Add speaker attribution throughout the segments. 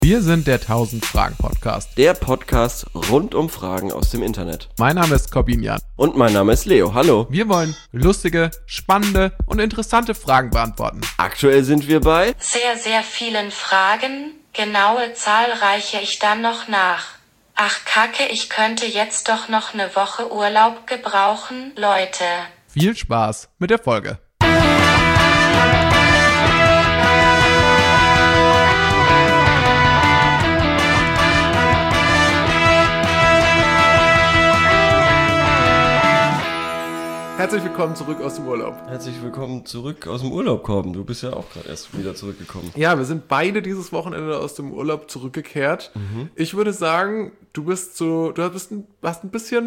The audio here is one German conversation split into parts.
Speaker 1: Wir sind der 1000 Fragen Podcast.
Speaker 2: Der Podcast rund um Fragen aus dem Internet.
Speaker 1: Mein Name ist Corbinian.
Speaker 2: Und mein Name ist Leo. Hallo.
Speaker 1: Wir wollen lustige, spannende und interessante Fragen beantworten.
Speaker 2: Aktuell sind wir bei
Speaker 3: sehr, sehr vielen Fragen. Genaue Zahl reiche ich dann noch nach. Ach Kacke, ich könnte jetzt doch noch eine Woche Urlaub gebrauchen, Leute.
Speaker 1: Viel Spaß mit der Folge. Herzlich willkommen zurück aus dem Urlaub.
Speaker 2: Herzlich willkommen zurück aus dem Urlaub, Corben. Du bist ja auch gerade erst wieder zurückgekommen.
Speaker 1: Ja, wir sind beide dieses Wochenende aus dem Urlaub zurückgekehrt. Ich würde sagen, du hast ein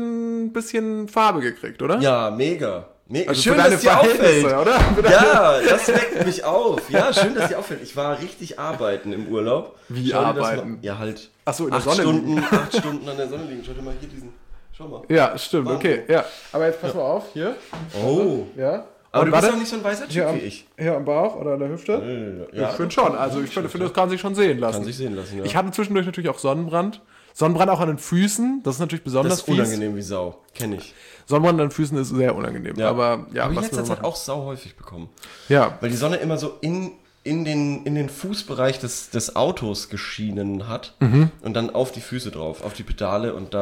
Speaker 1: bisschen Farbe gekriegt, oder?
Speaker 2: Ja, mega.
Speaker 1: Also
Speaker 2: schön,
Speaker 1: für deine
Speaker 2: dass dir auffällt.
Speaker 1: Verhältnisse, oder?
Speaker 2: Ja, das weckt mich auf. Ja, schön, dass dir auffällt. Ich war richtig arbeiten im Urlaub.
Speaker 1: Wie
Speaker 2: Schau dir das
Speaker 1: arbeiten?
Speaker 2: mal, ja, halt
Speaker 1: Ach so, in der
Speaker 2: 8
Speaker 1: Sonne
Speaker 2: Stunden,
Speaker 1: liegen.
Speaker 2: 8 Stunden an der Sonne liegen. Schau dir mal hier diesen... Schau mal.
Speaker 1: Ja, stimmt,
Speaker 2: Warm.
Speaker 1: okay. Ja. Aber jetzt pass mal auf, hier.
Speaker 2: Oh.
Speaker 1: Ja.
Speaker 2: Aber
Speaker 1: Und
Speaker 2: du bist
Speaker 1: warte,
Speaker 2: auch nicht so ein weißer
Speaker 1: hier
Speaker 2: Typ
Speaker 1: am,
Speaker 2: wie ich.
Speaker 1: hier am Bauch oder an der Hüfte?
Speaker 2: Ja,
Speaker 1: Ich finde schon. Also ich finde, das kann sich schon sehen lassen.
Speaker 2: Kann sich sehen lassen, ja.
Speaker 1: Ich hatte zwischendurch natürlich auch Sonnenbrand. Sonnenbrand auch an den Füßen. Das ist natürlich besonders
Speaker 2: Das ist unangenehm wie Sau. Kenn ich.
Speaker 1: Sonnenbrand an den Füßen ist sehr unangenehm.
Speaker 2: Ja.
Speaker 1: Aber ja,
Speaker 2: Habe ich in
Speaker 1: was
Speaker 2: letzter
Speaker 1: wir
Speaker 2: Zeit
Speaker 1: machen.
Speaker 2: auch sau häufig bekommen.
Speaker 1: Ja.
Speaker 2: Weil die Sonne immer so in den Fußbereich des Autos geschienen hat und dann auf die Füße drauf, auf die Pedale und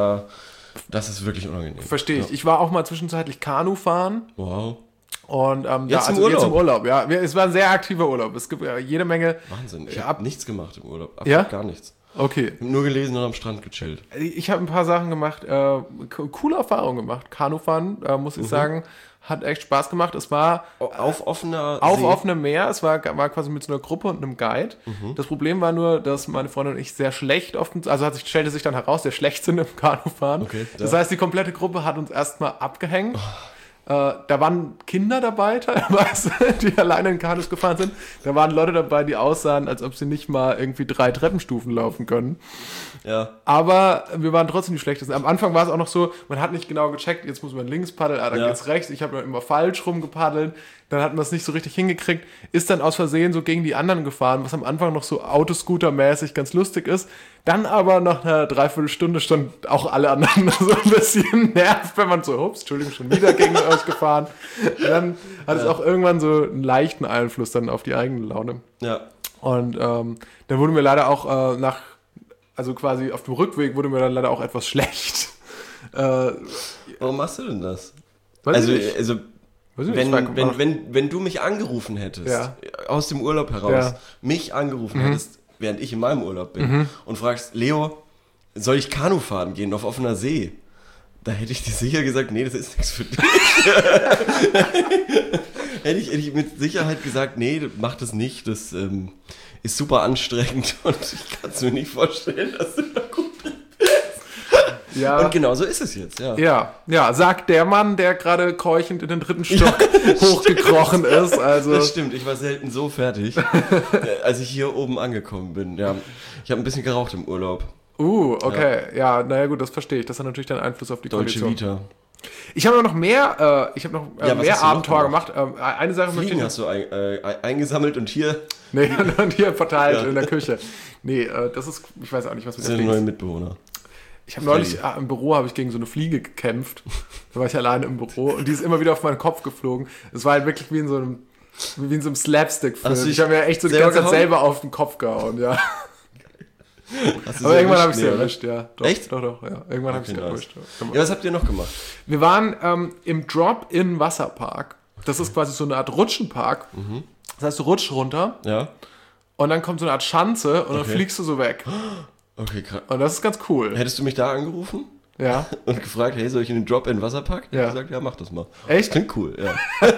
Speaker 2: das ist wirklich unangenehm.
Speaker 1: Verstehe ich.
Speaker 2: Ja.
Speaker 1: Ich war auch mal zwischenzeitlich Kanu fahren.
Speaker 2: Wow.
Speaker 1: Und
Speaker 2: Jetzt im
Speaker 1: jetzt im
Speaker 2: Urlaub?
Speaker 1: Urlaub. Ja, es war ein sehr aktiver Urlaub. Es gibt ja jede Menge.
Speaker 2: Wahnsinn. Ich
Speaker 1: Ja.
Speaker 2: habe nichts gemacht im Urlaub. Absolut
Speaker 1: Ja?
Speaker 2: gar nichts.
Speaker 1: Okay.
Speaker 2: Ich habe nur gelesen und am Strand gechillt.
Speaker 1: Ich habe ein paar Sachen gemacht, coole Erfahrungen gemacht. Kanufahren, muss ich sagen, hat echt Spaß gemacht. Es war
Speaker 2: Auf offener
Speaker 1: auf
Speaker 2: See.
Speaker 1: offenem Meer. Es war quasi mit so einer Gruppe und einem Guide. Das Problem war nur, dass meine Freundin und ich sehr schlecht stellte sich dann heraus, sehr schlecht sind im Kanufahren.
Speaker 2: Okay,
Speaker 1: das
Speaker 2: ja.
Speaker 1: heißt, die komplette Gruppe hat uns erstmal abgehängt. Da waren Kinder dabei teilweise, die alleine in Kanus gefahren sind. Da waren Leute dabei, die aussahen, als ob sie nicht mal irgendwie 3 Treppenstufen laufen können.
Speaker 2: Ja.
Speaker 1: Aber wir waren trotzdem die Schlechtesten. Am Anfang war es auch noch so, man hat nicht genau gecheckt, jetzt muss man links paddeln, dann
Speaker 2: Ja.
Speaker 1: geht's rechts. Ich habe immer falsch rumgepaddelt. Dann hat man es nicht so richtig hingekriegt. Ist dann aus Versehen so gegen die anderen gefahren, was am Anfang noch so Autoscooter-mäßig ganz lustig ist. Dann aber nach einer Dreiviertelstunde stand auch alle anderen so ein bisschen nervt, wenn man so, ups, Entschuldigung, schon wieder gegen euch gefahren. Und dann hat es auch irgendwann so einen leichten Einfluss dann auf die eigene Laune.
Speaker 2: Ja.
Speaker 1: Und dann wurden wir leider auch also quasi auf dem Rückweg wurde mir dann leider auch etwas schlecht.
Speaker 2: Warum machst du denn das?
Speaker 1: Weiß
Speaker 2: Also,
Speaker 1: ich nicht.
Speaker 2: also
Speaker 1: Weiß ich nicht,
Speaker 2: wenn du mich angerufen hättest,
Speaker 1: Ja.
Speaker 2: aus dem Urlaub heraus,
Speaker 1: Ja.
Speaker 2: mich angerufen hättest, während ich in meinem Urlaub bin, und fragst, Leo, soll ich Kanu fahren gehen auf offener See? Da hätte ich dir sicher gesagt, nee, das ist nichts für dich. hätte ich mit Sicherheit gesagt, nee, mach das nicht, das ist super anstrengend und ich kann es mir nicht vorstellen, dass du da gut bist.
Speaker 1: Ja.
Speaker 2: Und genau so ist es jetzt, ja.
Speaker 1: Ja, sagt der Mann, der gerade keuchend in den 3. Stock hochgekrochen ist. Also
Speaker 2: Das stimmt, ich war selten so fertig, als ich hier oben angekommen bin. Ja, ich habe ein bisschen geraucht im Urlaub.
Speaker 1: Okay. Ja, naja gut, das verstehe ich. Das hat natürlich dann Einfluss auf die
Speaker 2: Deutsche
Speaker 1: Kondition.
Speaker 2: Vita.
Speaker 1: Ich habe noch mehr,
Speaker 2: was hast du
Speaker 1: mehr
Speaker 2: noch
Speaker 1: Abenteuer gemacht. Eine Sache möchte
Speaker 2: Fliegen
Speaker 1: ich
Speaker 2: hast du eingesammelt und hier
Speaker 1: Nee, und hier verteilt
Speaker 2: Ja.
Speaker 1: in der Küche. Nee, das ist, ich weiß auch nicht, was mit
Speaker 2: sind
Speaker 1: der
Speaker 2: neue
Speaker 1: Fliege ist.
Speaker 2: Mitbewohner.
Speaker 1: Ich habe neulich im Büro habe ich gegen so eine Fliege gekämpft. Da war ich alleine im Büro und die ist immer wieder auf meinen Kopf geflogen. Es war halt wirklich wie in so einem Slapstick-Film.
Speaker 2: Hast du
Speaker 1: Ich habe mir echt so die
Speaker 2: selber
Speaker 1: ganze Zeit
Speaker 2: gehauen?
Speaker 1: selber auf den Kopf gehauen, ja.
Speaker 2: Hast du
Speaker 1: Aber
Speaker 2: sie
Speaker 1: irgendwann habe ich
Speaker 2: erwischt?
Speaker 1: sie
Speaker 2: Nee, oder?
Speaker 1: erwischt, ja. Doch,
Speaker 2: Echt?
Speaker 1: Doch, ja. Irgendwann habe ich sie
Speaker 2: nice.
Speaker 1: erwischt. Ja.
Speaker 2: Ja, was habt ihr noch gemacht?
Speaker 1: Wir waren im Drop-In-Wasserpark. Das ist quasi so eine Art Rutschenpark. Das heißt, du rutschst runter
Speaker 2: Ja?
Speaker 1: und dann kommt so eine Art Schanze und dann
Speaker 2: Okay.
Speaker 1: fliegst du so weg.
Speaker 2: Okay, krass.
Speaker 1: Und das ist ganz cool.
Speaker 2: Hättest du mich da angerufen
Speaker 1: Ja.
Speaker 2: und gefragt, hey, soll ich in den Drop-in-Wasserpark?
Speaker 1: Ja.
Speaker 2: Ich gesagt, ja, mach das mal.
Speaker 1: Echt?
Speaker 2: Klingt cool, ja.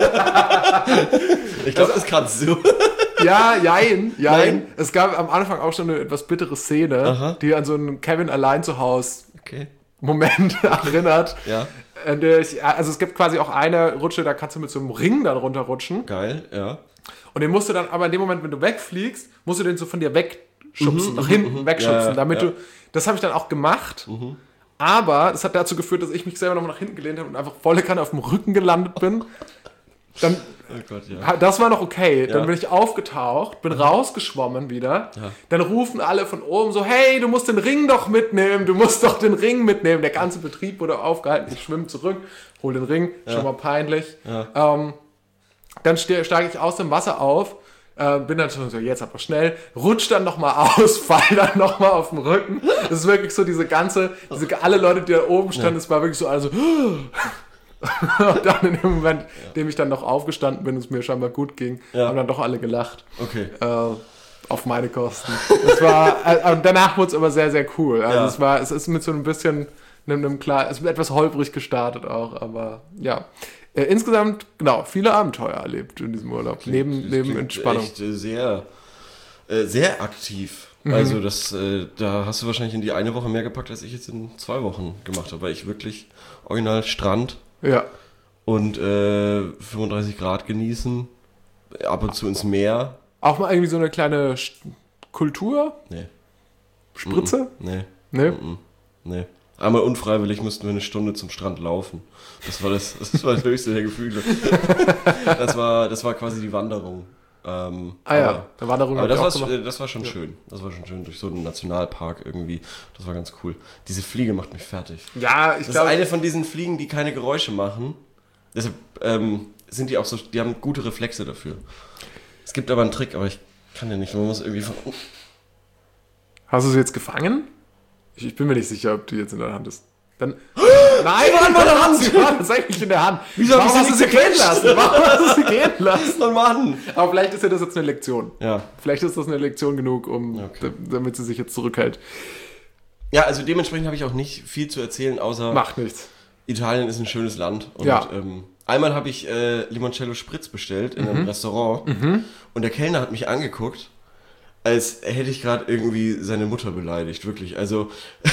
Speaker 2: Ich glaube, das ist gerade so.
Speaker 1: Ja, jein.
Speaker 2: Nein?
Speaker 1: Es gab am Anfang auch schon eine etwas bittere Szene,
Speaker 2: Aha.
Speaker 1: die an so einen Kevin allein zu Haus
Speaker 2: Okay.
Speaker 1: Moment erinnert.
Speaker 2: Ja,
Speaker 1: Also es gibt quasi auch eine Rutsche, da kannst du mit so einem Ring dann runterrutschen.
Speaker 2: geil, ja.
Speaker 1: Und den musst du dann, aber in dem Moment, wenn du wegfliegst, musst du den so von dir wegschubsen, nach hinten wegschubsen,
Speaker 2: Ja,
Speaker 1: damit
Speaker 2: ja.
Speaker 1: du, das habe ich dann auch gemacht. Aber das hat dazu geführt, dass ich mich selber nochmal nach hinten gelehnt habe und einfach volle Kanne auf dem Rücken gelandet bin. Dann,
Speaker 2: Oh Gott, ja.
Speaker 1: das war noch okay. Dann
Speaker 2: Ja.
Speaker 1: bin ich aufgetaucht, bin rausgeschwommen wieder.
Speaker 2: Ja.
Speaker 1: Dann rufen alle von oben so, hey, du musst den Ring doch mitnehmen, du musst doch den Ring mitnehmen. Der ganze Betrieb wurde aufgehalten. Ich schwimme zurück, hol den Ring, schon mal peinlich.
Speaker 2: Ja.
Speaker 1: Dann steige ich aus dem Wasser auf, bin dann schon so, jetzt aber schnell, rutsch dann nochmal aus, fall dann nochmal auf den Rücken. Das ist wirklich so alle Leute, die da oben standen, es war wirklich so, also und dann in dem Moment, in dem ich dann noch aufgestanden bin und es mir scheinbar gut ging, haben dann doch alle gelacht.
Speaker 2: Okay.
Speaker 1: Auf meine Kosten. Das war, danach wurde es aber sehr, sehr cool. Also es ist mit so ein bisschen, es ist etwas holprig gestartet auch, aber ja. Insgesamt, genau, viele Abenteuer erlebt in diesem Urlaub. Neben Entspannung.
Speaker 2: Echt sehr aktiv. Also da hast du wahrscheinlich in die eine Woche mehr gepackt, als ich jetzt in 2 Wochen gemacht habe, weil ich wirklich original Strand und 35 Grad genießen, ab und zu ins Meer.
Speaker 1: Auch mal irgendwie so eine kleine Kultur?
Speaker 2: Nee.
Speaker 1: Spritze?
Speaker 2: Nee.
Speaker 1: Nee?
Speaker 2: Einmal unfreiwillig mussten wir 1 Stunde zum Strand laufen. Das war das höchste der Gefühle. Das war quasi die Wanderung.
Speaker 1: Eine Wanderung.
Speaker 2: Aber das war schon schön. Das war schon schön durch so einen Nationalpark irgendwie. Das war ganz cool. Diese Fliege macht mich fertig.
Speaker 1: Ja,
Speaker 2: Das ist eine von diesen Fliegen, die keine Geräusche machen. Deshalb sind die auch so, die haben gute Reflexe dafür. Es gibt aber einen Trick, aber ich kann den nicht. Man muss irgendwie von...
Speaker 1: Hast du sie jetzt gefangen? Ich bin mir nicht sicher, ob die jetzt in der Hand ist. Dann. Nein, sie war tatsächlich in der Hand.
Speaker 2: Wieso
Speaker 1: Warum hast du sie gehen lassen? Warum hast du sie gehen lassen?
Speaker 2: Oh Mann!
Speaker 1: Aber vielleicht ist ja das jetzt eine Lektion.
Speaker 2: Ja.
Speaker 1: Vielleicht ist das eine Lektion genug, damit sie sich jetzt zurückhält.
Speaker 2: Ja, also dementsprechend habe ich auch nicht viel zu erzählen, außer
Speaker 1: Macht nichts.
Speaker 2: Italien ist ein schönes Land. Und einmal habe ich Limoncello Spritz bestellt in einem Restaurant und der Kellner hat mich angeguckt, als hätte ich gerade irgendwie seine Mutter beleidigt, wirklich. Also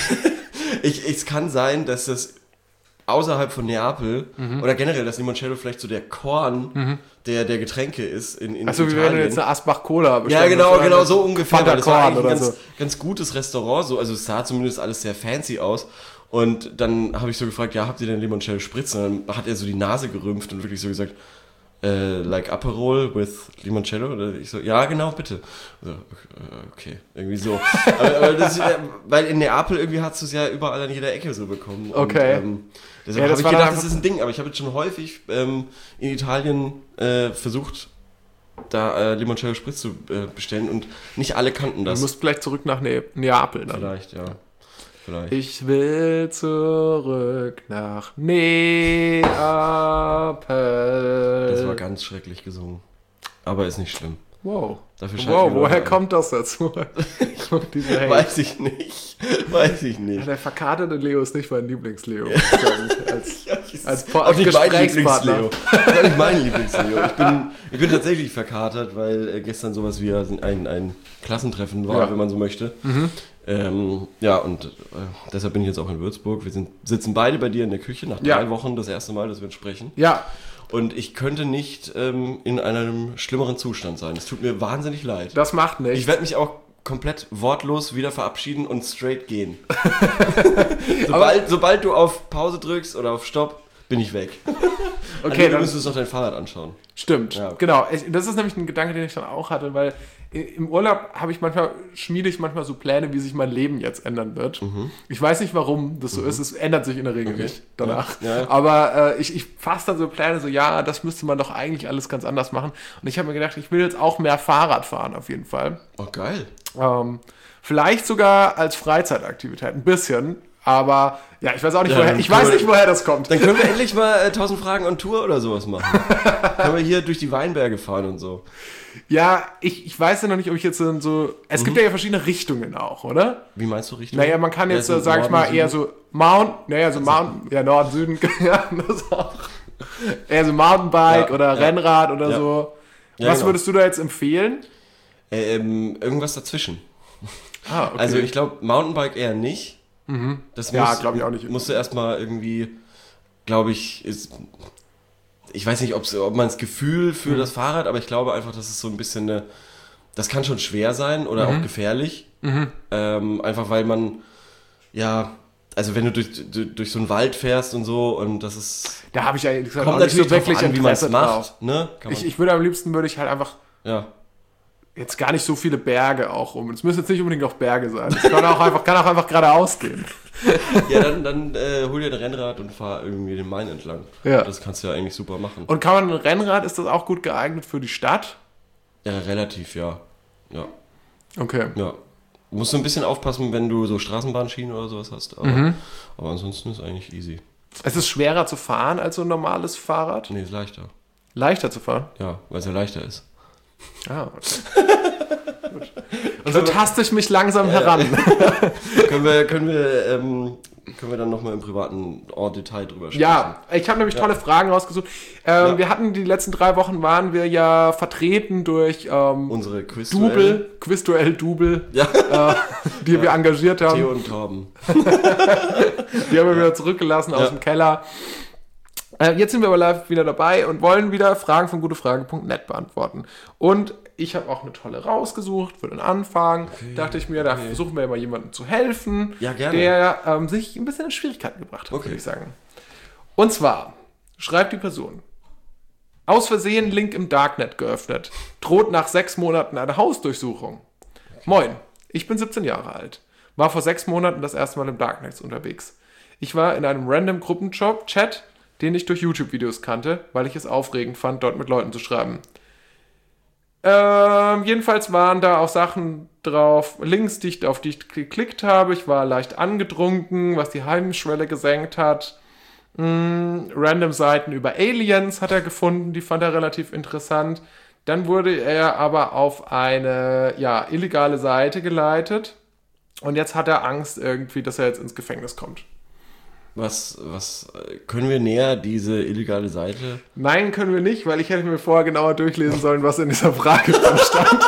Speaker 2: es kann sein, dass das außerhalb von Neapel oder generell, dass Limoncello vielleicht so der Korn der Getränke ist in
Speaker 1: Also
Speaker 2: Italien.
Speaker 1: wie wenn du jetzt eine Asbach-Cola
Speaker 2: bestellst. Ja, genau, so ungefähr.
Speaker 1: Fanta
Speaker 2: Das war
Speaker 1: Korn
Speaker 2: eigentlich
Speaker 1: oder
Speaker 2: ein ganz gutes Restaurant, so, also es sah zumindest alles sehr fancy aus. Und dann habe ich so gefragt, ja, habt ihr denn Limoncello Spritz? Und dann hat er so die Nase gerümpft und wirklich so gesagt, like Aperol with Limoncello? Oder ich so, ja, genau, bitte. So, okay, irgendwie so. aber das, weil in Neapel irgendwie hast du es ja überall an jeder Ecke so bekommen.
Speaker 1: Okay.
Speaker 2: Und, deshalb habe ich gedacht, das ist ein Ding. Aber ich habe jetzt schon häufig in Italien versucht, da Limoncello Spritz zu bestellen und nicht alle kannten das.
Speaker 1: Du musst vielleicht zurück nach Neapel dann.
Speaker 2: Vielleicht, ja. Vielleicht.
Speaker 1: Ich will zurück nach Neapel.
Speaker 2: Das war ganz schrecklich gesungen. Aber ist nicht schlimm.
Speaker 1: Wow.
Speaker 2: Dafür
Speaker 1: Woher kommt das dazu?
Speaker 2: Weiß ich nicht.
Speaker 1: Ja, der verkaterte Leo ist nicht mein Lieblingsleo. als
Speaker 2: auch nicht mein
Speaker 1: Gesprächspartner.
Speaker 2: Lieblingsleo. Das ist auch nicht mein Lieblingsleo. Ich bin tatsächlich verkatert, weil gestern sowas wie ein Klassentreffen war, wenn man so möchte. Und deshalb bin ich jetzt auch in Würzburg. Wir sitzen beide bei dir in der Küche nach 3 Wochen, das erste Mal, dass wir sprechen.
Speaker 1: Ja.
Speaker 2: Und ich könnte nicht in einem schlimmeren Zustand sein. Es tut mir wahnsinnig leid.
Speaker 1: Das macht nichts.
Speaker 2: Ich werde mich auch komplett wortlos wieder verabschieden und straight gehen. sobald du auf Pause drückst oder auf Stopp, bin ich weg.
Speaker 1: Okay,
Speaker 2: dann müsstest du doch dein Fahrrad anschauen.
Speaker 1: Stimmt,
Speaker 2: ja, okay.
Speaker 1: Genau. Das ist nämlich ein Gedanke, den ich dann auch hatte, weil im Urlaub schmiede ich manchmal so Pläne, wie sich mein Leben jetzt ändern wird. Ich weiß nicht, warum das so ist. Es ändert sich in der Regel nicht danach.
Speaker 2: Ja.
Speaker 1: Aber ich fasse dann so Pläne, so das müsste man doch eigentlich alles ganz anders machen. Und ich habe mir gedacht, ich will jetzt auch mehr Fahrrad fahren auf jeden Fall.
Speaker 2: Oh, geil.
Speaker 1: Vielleicht sogar als Freizeitaktivität, ein bisschen. Aber ja, ich weiß auch nicht, woher das kommt.
Speaker 2: Dann können wir endlich mal 1000 Fragen on Tour oder sowas machen. Können wir hier durch die Weinberge fahren und so.
Speaker 1: Ja, ich weiß ja noch nicht, ob ich jetzt so... Es gibt ja verschiedene Richtungen auch, oder?
Speaker 2: Wie meinst du Richtungen?
Speaker 1: Naja, man kann jetzt, sag ich mal, eher so Norden, Süden, ja, das auch. Eher so Mountainbike oder Rennrad oder so. Was würdest du da jetzt empfehlen?
Speaker 2: Irgendwas dazwischen.
Speaker 1: Okay.
Speaker 2: Also ich glaube, Mountainbike eher nicht. Das
Speaker 1: glaube ich auch nicht.
Speaker 2: Musst du erstmal irgendwie, glaube ich, ich weiß nicht, ob man das Gefühl für das Fahrrad, aber ich glaube einfach, dass es so ein bisschen das kann schon schwer sein oder auch gefährlich. Einfach weil man, also wenn du durch so einen Wald fährst und so und das ist...
Speaker 1: Da habe ich ja gesagt,
Speaker 2: Kommt
Speaker 1: auch nicht so
Speaker 2: natürlich
Speaker 1: wirklich
Speaker 2: drauf an, wie man es
Speaker 1: Interesse drauf.
Speaker 2: macht. Ne?
Speaker 1: Ich würde am liebsten würde ich halt einfach jetzt gar nicht so viele Berge auch es müssen jetzt nicht unbedingt auch Berge sein. Es kann auch einfach geradeaus gehen.
Speaker 2: Ja, dann hol dir ein Rennrad und fahr irgendwie den Main entlang.
Speaker 1: Ja.
Speaker 2: Das kannst du ja eigentlich super machen.
Speaker 1: Und kann man ein Rennrad, ist das auch gut geeignet für die Stadt?
Speaker 2: Ja, relativ, ja.
Speaker 1: Okay.
Speaker 2: Ja. Du musst so ein bisschen aufpassen, wenn du so Straßenbahnschienen oder sowas hast. Aber ansonsten ist eigentlich easy.
Speaker 1: Es ist schwerer zu fahren als so ein normales Fahrrad?
Speaker 2: Nee, ist leichter.
Speaker 1: Leichter zu fahren?
Speaker 2: Ja, weil es ja leichter ist.
Speaker 1: Ah, okay. Gut. Und so taste ich mich langsam heran.
Speaker 2: Können wir dann nochmal im privaten Detail drüber sprechen?
Speaker 1: Ja, ich habe nämlich tolle Fragen rausgesucht. Wir hatten die letzten 3 Wochen, waren wir ja vertreten durch
Speaker 2: unsere
Speaker 1: Quizduell-Double, die wir engagiert haben.
Speaker 2: Theo und Torben.
Speaker 1: Die haben wir wieder zurückgelassen aus dem Keller. Jetzt sind wir aber live wieder dabei und wollen wieder Fragen von gutefragen.net beantworten. Und ich habe auch eine tolle rausgesucht für den Anfang. Dachte ich mir, da versuchen wir mal jemandem zu helfen, der sich ein bisschen in Schwierigkeiten gebracht hat, würde ich sagen. Und zwar schreibt die Person: Aus Versehen Link im Darknet geöffnet. Droht nach 6 Monaten eine Hausdurchsuchung. Moin, ich bin 17 Jahre alt. War vor 6 Monaten das erste Mal im Darknet unterwegs. Ich war in einem random Gruppenchat, den ich durch YouTube-Videos kannte, weil ich es aufregend fand, dort mit Leuten zu schreiben. Jedenfalls waren da auch Sachen drauf, Links, auf die ich geklickt habe. Ich war leicht angetrunken, was die Hemmschwelle gesenkt hat. Random Seiten über Aliens hat er gefunden, die fand er relativ interessant. Dann wurde er aber auf eine illegale Seite geleitet und jetzt hat er Angst irgendwie, dass er jetzt ins Gefängnis kommt.
Speaker 2: Was können wir näher diese illegale Seite?
Speaker 1: Nein, können wir nicht, weil ich hätte mir vorher genauer durchlesen sollen, was in dieser Frage drin stand.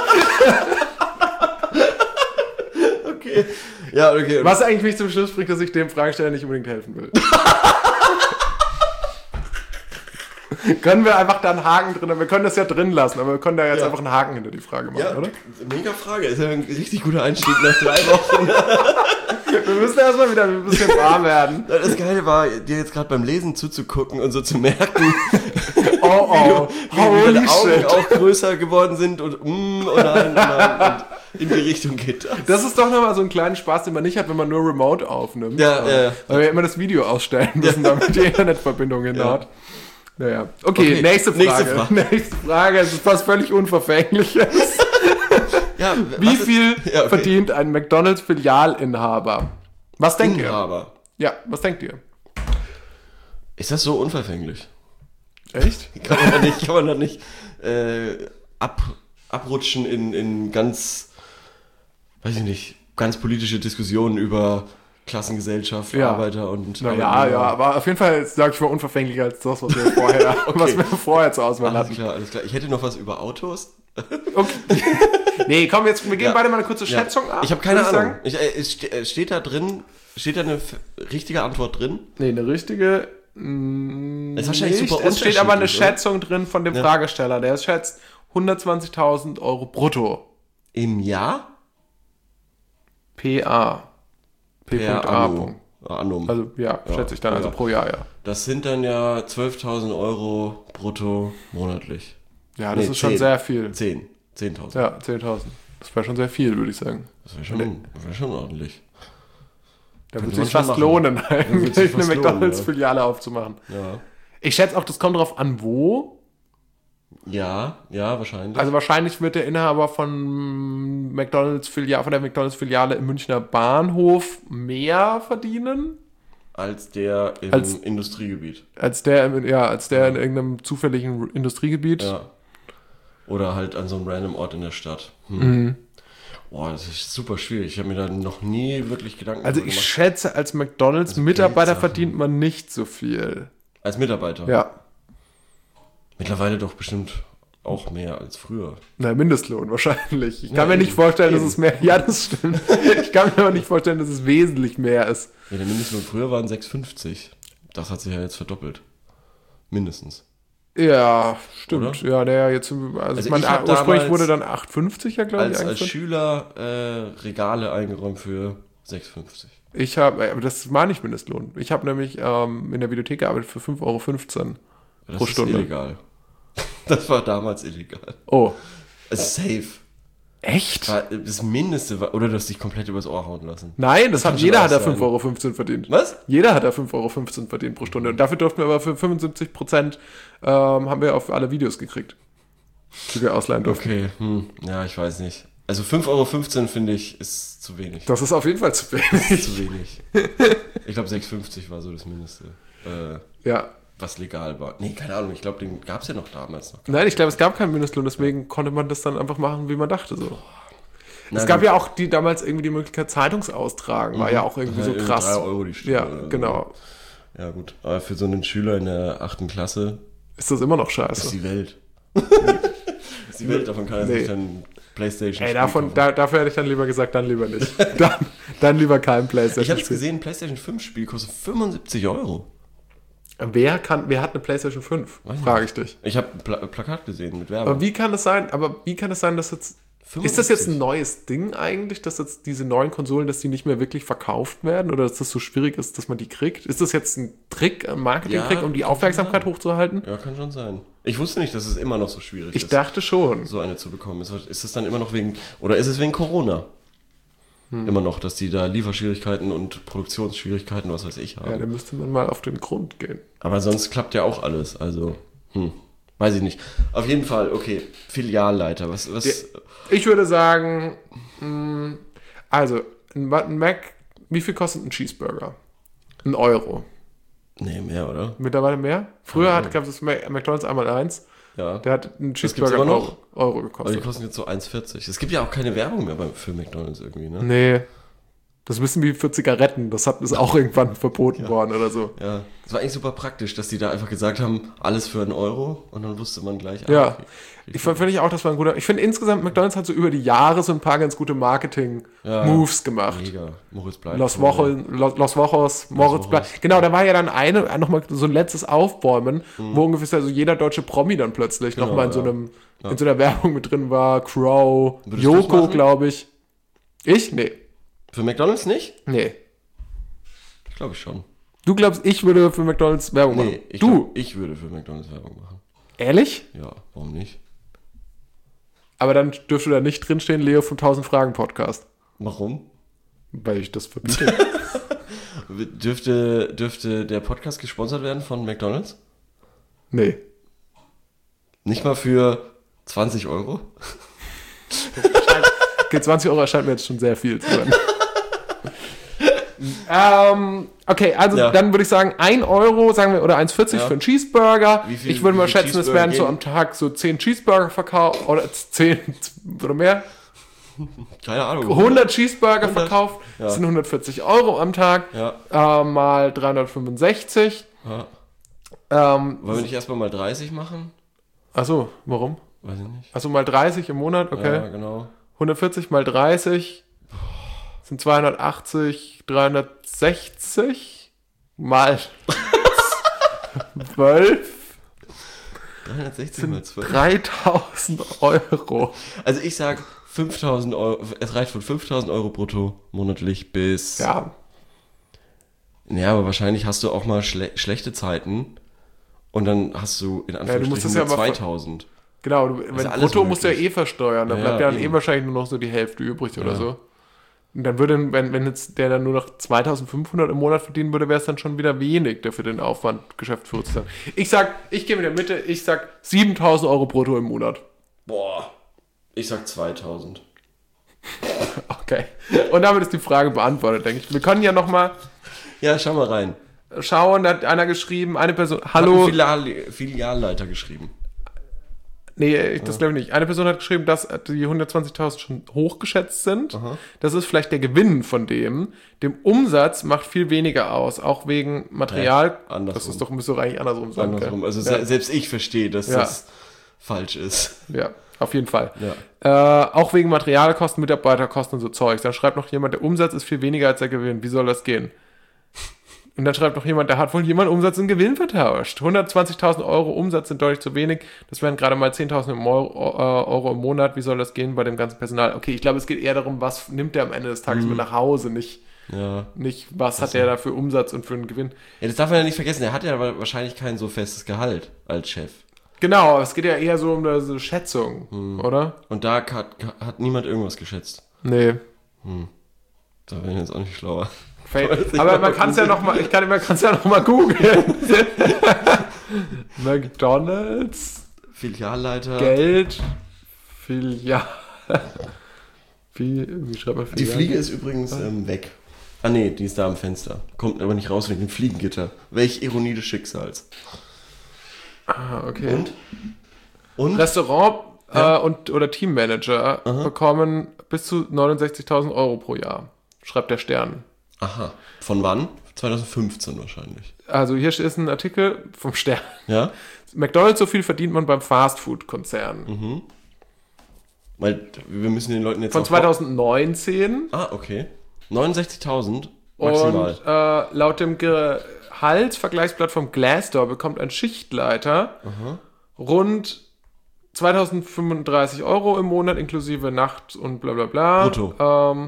Speaker 2: Okay. Ja, okay.
Speaker 1: Was eigentlich mich zum Schluss bringt, dass ich dem Fragesteller nicht unbedingt helfen will. Können wir einfach da einen Haken drin, wir können das ja drin lassen, aber wir können da jetzt einfach einen Haken hinter die Frage machen, oder?
Speaker 2: Mega Frage, ist ja ein richtig guter Einstieg nach 3 Wochen.
Speaker 1: Wir müssen erstmal wieder ein bisschen warm werden.
Speaker 2: Das Geile war, dir jetzt gerade beim Lesen zuzugucken und so zu merken,
Speaker 1: wie
Speaker 2: deine Augen auch größer geworden sind und nein, und in die Richtung geht das.
Speaker 1: Das ist doch nochmal so ein kleiner Spaß, den man nicht hat, wenn man nur remote aufnimmt. Weil wir immer das Video ausstellen müssen, damit die Internetverbindung hinhaut. Naja. Okay, nächste Frage. Nächste Frage, es ist was völlig Unverfängliches. Wie viel verdient ein McDonalds-Filialinhaber? Was denkt ihr? Ja, was denkt ihr?
Speaker 2: Ist das so unverfänglich?
Speaker 1: Echt?
Speaker 2: Kann man da nicht abrutschen in ganz, weiß ich nicht, ganz politische Diskussionen über Klassengesellschaft, Arbeiter und...
Speaker 1: aber auf jeden Fall, sage ich mal, unverfänglicher als das, was wir vorher zur Auswahl hatten.
Speaker 2: Alles klar. Ich hätte noch was über Autos.
Speaker 1: Okay. Nee, komm, wir gehen beide mal eine kurze Schätzung ab.
Speaker 2: Ich habe keine Ahnung. Steht da eine richtige Antwort drin?
Speaker 1: Nee, eine richtige...
Speaker 2: ist wahrscheinlich super
Speaker 1: es steht aber eine Schätzung drin von dem Fragesteller. Der schätzt 120.000 Euro brutto.
Speaker 2: Im Jahr?
Speaker 1: PA. P.A.
Speaker 2: Annum.
Speaker 1: Also schätze ich dann, also pro Jahr,
Speaker 2: Das sind dann ja 12.000 Euro brutto monatlich.
Speaker 1: Ja, das ist schon sehr viel.
Speaker 2: 10.000.
Speaker 1: Ja, 10.000. Das wäre schon sehr viel, würde ich sagen.
Speaker 2: Das wäre schon ordentlich.
Speaker 1: Da würde sich fast lohnen, eigentlich eine McDonalds-Filiale aufzumachen.
Speaker 2: Ja.
Speaker 1: Ich schätze auch, das kommt darauf an, wo.
Speaker 2: Ja, wahrscheinlich.
Speaker 1: Also wahrscheinlich wird der Inhaber von der McDonalds-Filiale im Münchner Bahnhof mehr verdienen.
Speaker 2: Als der im Industriegebiet.
Speaker 1: Als der in irgendeinem zufälligen Industriegebiet.
Speaker 2: Ja. Oder halt an so einem random Ort in der Stadt. Boah, das ist super schwierig. Ich habe mir da noch nie wirklich Gedanken
Speaker 1: gemacht. Also ich schätze, als McDonalds-Mitarbeiter verdient man nicht so viel.
Speaker 2: Als Mitarbeiter?
Speaker 1: Ja.
Speaker 2: Mittlerweile doch bestimmt auch mehr als früher.
Speaker 1: Na, Mindestlohn wahrscheinlich. Ich kann mir nicht vorstellen, dass es mehr... Ja, das stimmt. Ich kann mir aber nicht vorstellen, dass es wesentlich mehr ist.
Speaker 2: Ja, der Mindestlohn früher waren 6,50. Das hat sich ja jetzt verdoppelt. Mindestens.
Speaker 1: Ja, stimmt.
Speaker 2: Oder?
Speaker 1: Ja, der jetzt... ursprünglich wurde dann 8,50 glaube ich.
Speaker 2: Als Schüler Regale eingeräumt für 6,50.
Speaker 1: Ich habe, aber das war nicht Mindestlohn. Ich habe nämlich in der Videothek gearbeitet für 5,15 Euro pro Stunde.
Speaker 2: Das ist illegal. Das war damals illegal.
Speaker 1: Oh.
Speaker 2: Safe.
Speaker 1: Echt?
Speaker 2: Das Mindeste war, oder du hast dich komplett übers Ohr hauen lassen.
Speaker 1: Nein, jeder hat da 5,15 Euro verdient.
Speaker 2: Was?
Speaker 1: Jeder hat da 5,15 Euro verdient pro Stunde. Und dafür durften wir aber für 75% haben wir auf alle Videos gekriegt, die wir ausleihen durften.
Speaker 2: Okay, ja, ich weiß nicht. Also 5,15 Euro finde ich, ist zu wenig.
Speaker 1: Das ist auf jeden Fall zu wenig.
Speaker 2: Das ist zu wenig. Ich glaube 6,50 war so das Mindeste.
Speaker 1: Ja.
Speaker 2: Was legal war. Nee, keine Ahnung, ich glaube, den gab es ja noch damals noch.
Speaker 1: Nein, ich glaube, es gab keinen Mindestlohn, deswegen konnte man das dann einfach machen, wie man dachte. So.
Speaker 2: Na,
Speaker 1: es gab ja auch damals irgendwie die Möglichkeit, Zeitungsaustragen, war ja auch irgendwie so krass.
Speaker 2: 3 Euro die Stunde.
Speaker 1: Ja, genau.
Speaker 2: Ja, gut. Aber für so einen Schüler in der 8. Klasse
Speaker 1: ist das immer noch scheiße.
Speaker 2: ist die Welt. Ist die Welt, davon kann er sich dann PlayStation
Speaker 1: Ey, dafür hätte ich dann lieber gesagt, dann lieber nicht. dann lieber kein PlayStation.
Speaker 2: Ich habe es gesehen, ein PlayStation 5 Spiel kostet 75 Euro.
Speaker 1: Wer hat eine PlayStation 5? Frage ich dich.
Speaker 2: Ich habe ein Plakat gesehen mit Werbung.
Speaker 1: Aber wie kann es sein, dass jetzt... 75. Ist das jetzt ein neues Ding eigentlich, dass jetzt diese neuen Konsolen, dass die nicht mehr wirklich verkauft werden oder dass das so schwierig ist, dass man die kriegt? Ist das jetzt ein Trick, ein Marketing-Trick, um die Aufmerksamkeit hochzuhalten?
Speaker 2: Ja, kann schon sein. Ich wusste nicht, dass es immer noch so schwierig ist.
Speaker 1: Ich dachte schon.
Speaker 2: So eine zu bekommen. Ist es dann immer noch wegen... Oder ist es wegen Corona? Immer noch, dass die da Lieferschwierigkeiten und Produktionsschwierigkeiten, was weiß ich, haben.
Speaker 1: Ja, da müsste man mal auf den Grund gehen.
Speaker 2: Aber sonst klappt ja auch alles, also, weiß ich nicht. Auf jeden Fall, okay, Filialleiter, was?
Speaker 1: Ich würde sagen, also, ein Mac, wie viel kostet ein Cheeseburger? 1 Euro.
Speaker 2: Nee, mehr, oder?
Speaker 1: Mittlerweile mehr? Früher gab es McDonald's einmal 1.
Speaker 2: Ja.
Speaker 1: Der hat einen Cheeseburger
Speaker 2: immer noch?
Speaker 1: Euro gekostet.
Speaker 2: Aber die kosten jetzt so 1,40. Es gibt ja auch keine Werbung mehr für McDonald's irgendwie, ne?
Speaker 1: Nee. Das ist ein bisschen wie für Zigaretten. Das ist auch irgendwann verboten worden oder so.
Speaker 2: Ja. Das war eigentlich super praktisch, dass die da einfach gesagt haben, alles für 1 Euro und dann wusste man gleich.
Speaker 1: Ja. Finde ich auch, das war ein guter... Ich finde insgesamt, McDonald's hat so über die Jahre so ein paar ganz gute Marketing-Moves gemacht.
Speaker 2: Mega. Moritz bleibt.
Speaker 1: Los Wochos, Moritz bleibt. Genau, da war ja dann nochmal so ein letztes Aufbäumen, wo ungefähr so jeder deutsche Promi dann plötzlich nochmal in so einer Werbung mit drin war. Crow, Joko, glaube ich. Ich? Nee.
Speaker 2: Für McDonald's nicht?
Speaker 1: Nee.
Speaker 2: Ich glaube schon.
Speaker 1: Du glaubst, ich würde für McDonald's Werbung machen?
Speaker 2: Nee, ich würde für McDonald's Werbung machen.
Speaker 1: Ehrlich?
Speaker 2: Ja, warum nicht?
Speaker 1: Aber dann dürfte da nicht drinstehen, Leo vom 1000 Fragen Podcast.
Speaker 2: Warum?
Speaker 1: Weil ich das verbiete.
Speaker 2: Dürfte der Podcast gesponsert werden von McDonald's?
Speaker 1: Nee.
Speaker 2: Nicht mal für 20 Euro?
Speaker 1: Okay, 20 Euro erscheint mir jetzt schon sehr viel zu sein. Okay, also dann würde ich sagen 1 Euro, sagen wir, oder 1,40 für einen Cheeseburger. Ich würde mal schätzen, es werden so am Tag so 10 Cheeseburger verkauft, oder 10 oder mehr.
Speaker 2: Keine Ahnung.
Speaker 1: 100 Cheeseburger verkauft, das sind 140 Euro am Tag, mal 365.
Speaker 2: Wollen wir nicht erstmal mal 30 machen?
Speaker 1: Achso, warum?
Speaker 2: Weiß ich nicht.
Speaker 1: Also mal 30 im Monat, okay.
Speaker 2: Ja, genau. 140
Speaker 1: mal 30 sind 280, 360 mal 12
Speaker 2: 360 mal 12.
Speaker 1: 3.000 Euro.
Speaker 2: Also ich sag 5.000 Euro, es reicht von 5.000 Euro brutto monatlich bis...
Speaker 1: Ja.
Speaker 2: Ja, aber wahrscheinlich hast du auch mal schlechte Zeiten und dann hast du in Anführungsstrichen nur 2.000.
Speaker 1: Genau, brutto musst du ja versteuern, da bleibt ja dann wahrscheinlich nur noch so die Hälfte übrig oder so. Und dann würde, wenn jetzt der dann nur noch 2.500 im Monat verdienen würde, wäre es dann schon wieder wenig, der für den Aufwand Geschäftsführer zu sein. Ich gehe in der Mitte, ich sag 7.000 Euro brutto im Monat.
Speaker 2: Boah, ich sag 2.000.
Speaker 1: Okay, und damit ist die Frage beantwortet, denke ich. Wir können ja nochmal...
Speaker 2: Ja, schau mal rein.
Speaker 1: Schauen, da hat einer geschrieben, eine Person... Hallo...
Speaker 2: Hat ein Filialleiter geschrieben.
Speaker 1: Nee, das glaube ich nicht. Eine Person hat geschrieben, dass die 120.000 schon hochgeschätzt sind. Aha. Das ist vielleicht der Gewinn von dem. Dem Umsatz macht viel weniger aus, auch wegen Material.
Speaker 2: Ja,
Speaker 1: das ist doch, müsste doch eigentlich andersrum sein.
Speaker 2: Andersrum. Also selbst ich verstehe, dass das falsch ist.
Speaker 1: Ja, auf jeden Fall. Ja. Auch wegen Materialkosten, Mitarbeiterkosten und so Zeug. Dann schreibt noch jemand, der Umsatz ist viel weniger als der Gewinn. Wie soll das gehen? Und dann schreibt noch jemand, da hat wohl jemand Umsatz und Gewinn vertauscht. 120.000 Euro Umsatz sind deutlich zu wenig. Das wären gerade mal 10.000 Euro im Monat. Wie soll das gehen bei dem ganzen Personal? Okay, ich glaube, es geht eher darum, was nimmt der am Ende des Tages mit nach Hause, nicht was hat der da für Umsatz und für einen Gewinn.
Speaker 2: Ja, das darf man ja nicht vergessen. Er hat ja wahrscheinlich kein so festes Gehalt als Chef.
Speaker 1: Genau, aber es geht ja eher so um eine Schätzung, oder?
Speaker 2: Und da hat niemand irgendwas geschätzt.
Speaker 1: Nee.
Speaker 2: Da bin ich jetzt auch nicht schlauer.
Speaker 1: Aber man kann es ja nochmal, googeln. McDonald's.
Speaker 2: Filialleiter.
Speaker 1: Geld. Wie schreibt man Filial?
Speaker 2: Die Fliege ist übrigens weg. Ah nee, die ist da am Fenster. Kommt aber nicht raus wegen dem Fliegengitter. Welch Ironie des Schicksals.
Speaker 1: Ah, okay.
Speaker 2: Und?
Speaker 1: Restaurant oder Teammanager bekommen bis zu 69.000 Euro pro Jahr, schreibt der Stern.
Speaker 2: Aha. Von wann? 2015 wahrscheinlich.
Speaker 1: Also hier ist ein Artikel vom Stern.
Speaker 2: Ja?
Speaker 1: McDonald's, so viel verdient man beim Fastfood-Konzern.
Speaker 2: Weil wir müssen den Leuten jetzt
Speaker 1: von 2019.
Speaker 2: Ah, okay. 69.000 maximal.
Speaker 1: Und laut dem Gehaltsvergleichsblatt vom Glassdoor bekommt ein Schichtleiter rund 2.035 Euro im Monat inklusive Nacht und bla bla bla.
Speaker 2: Brutto.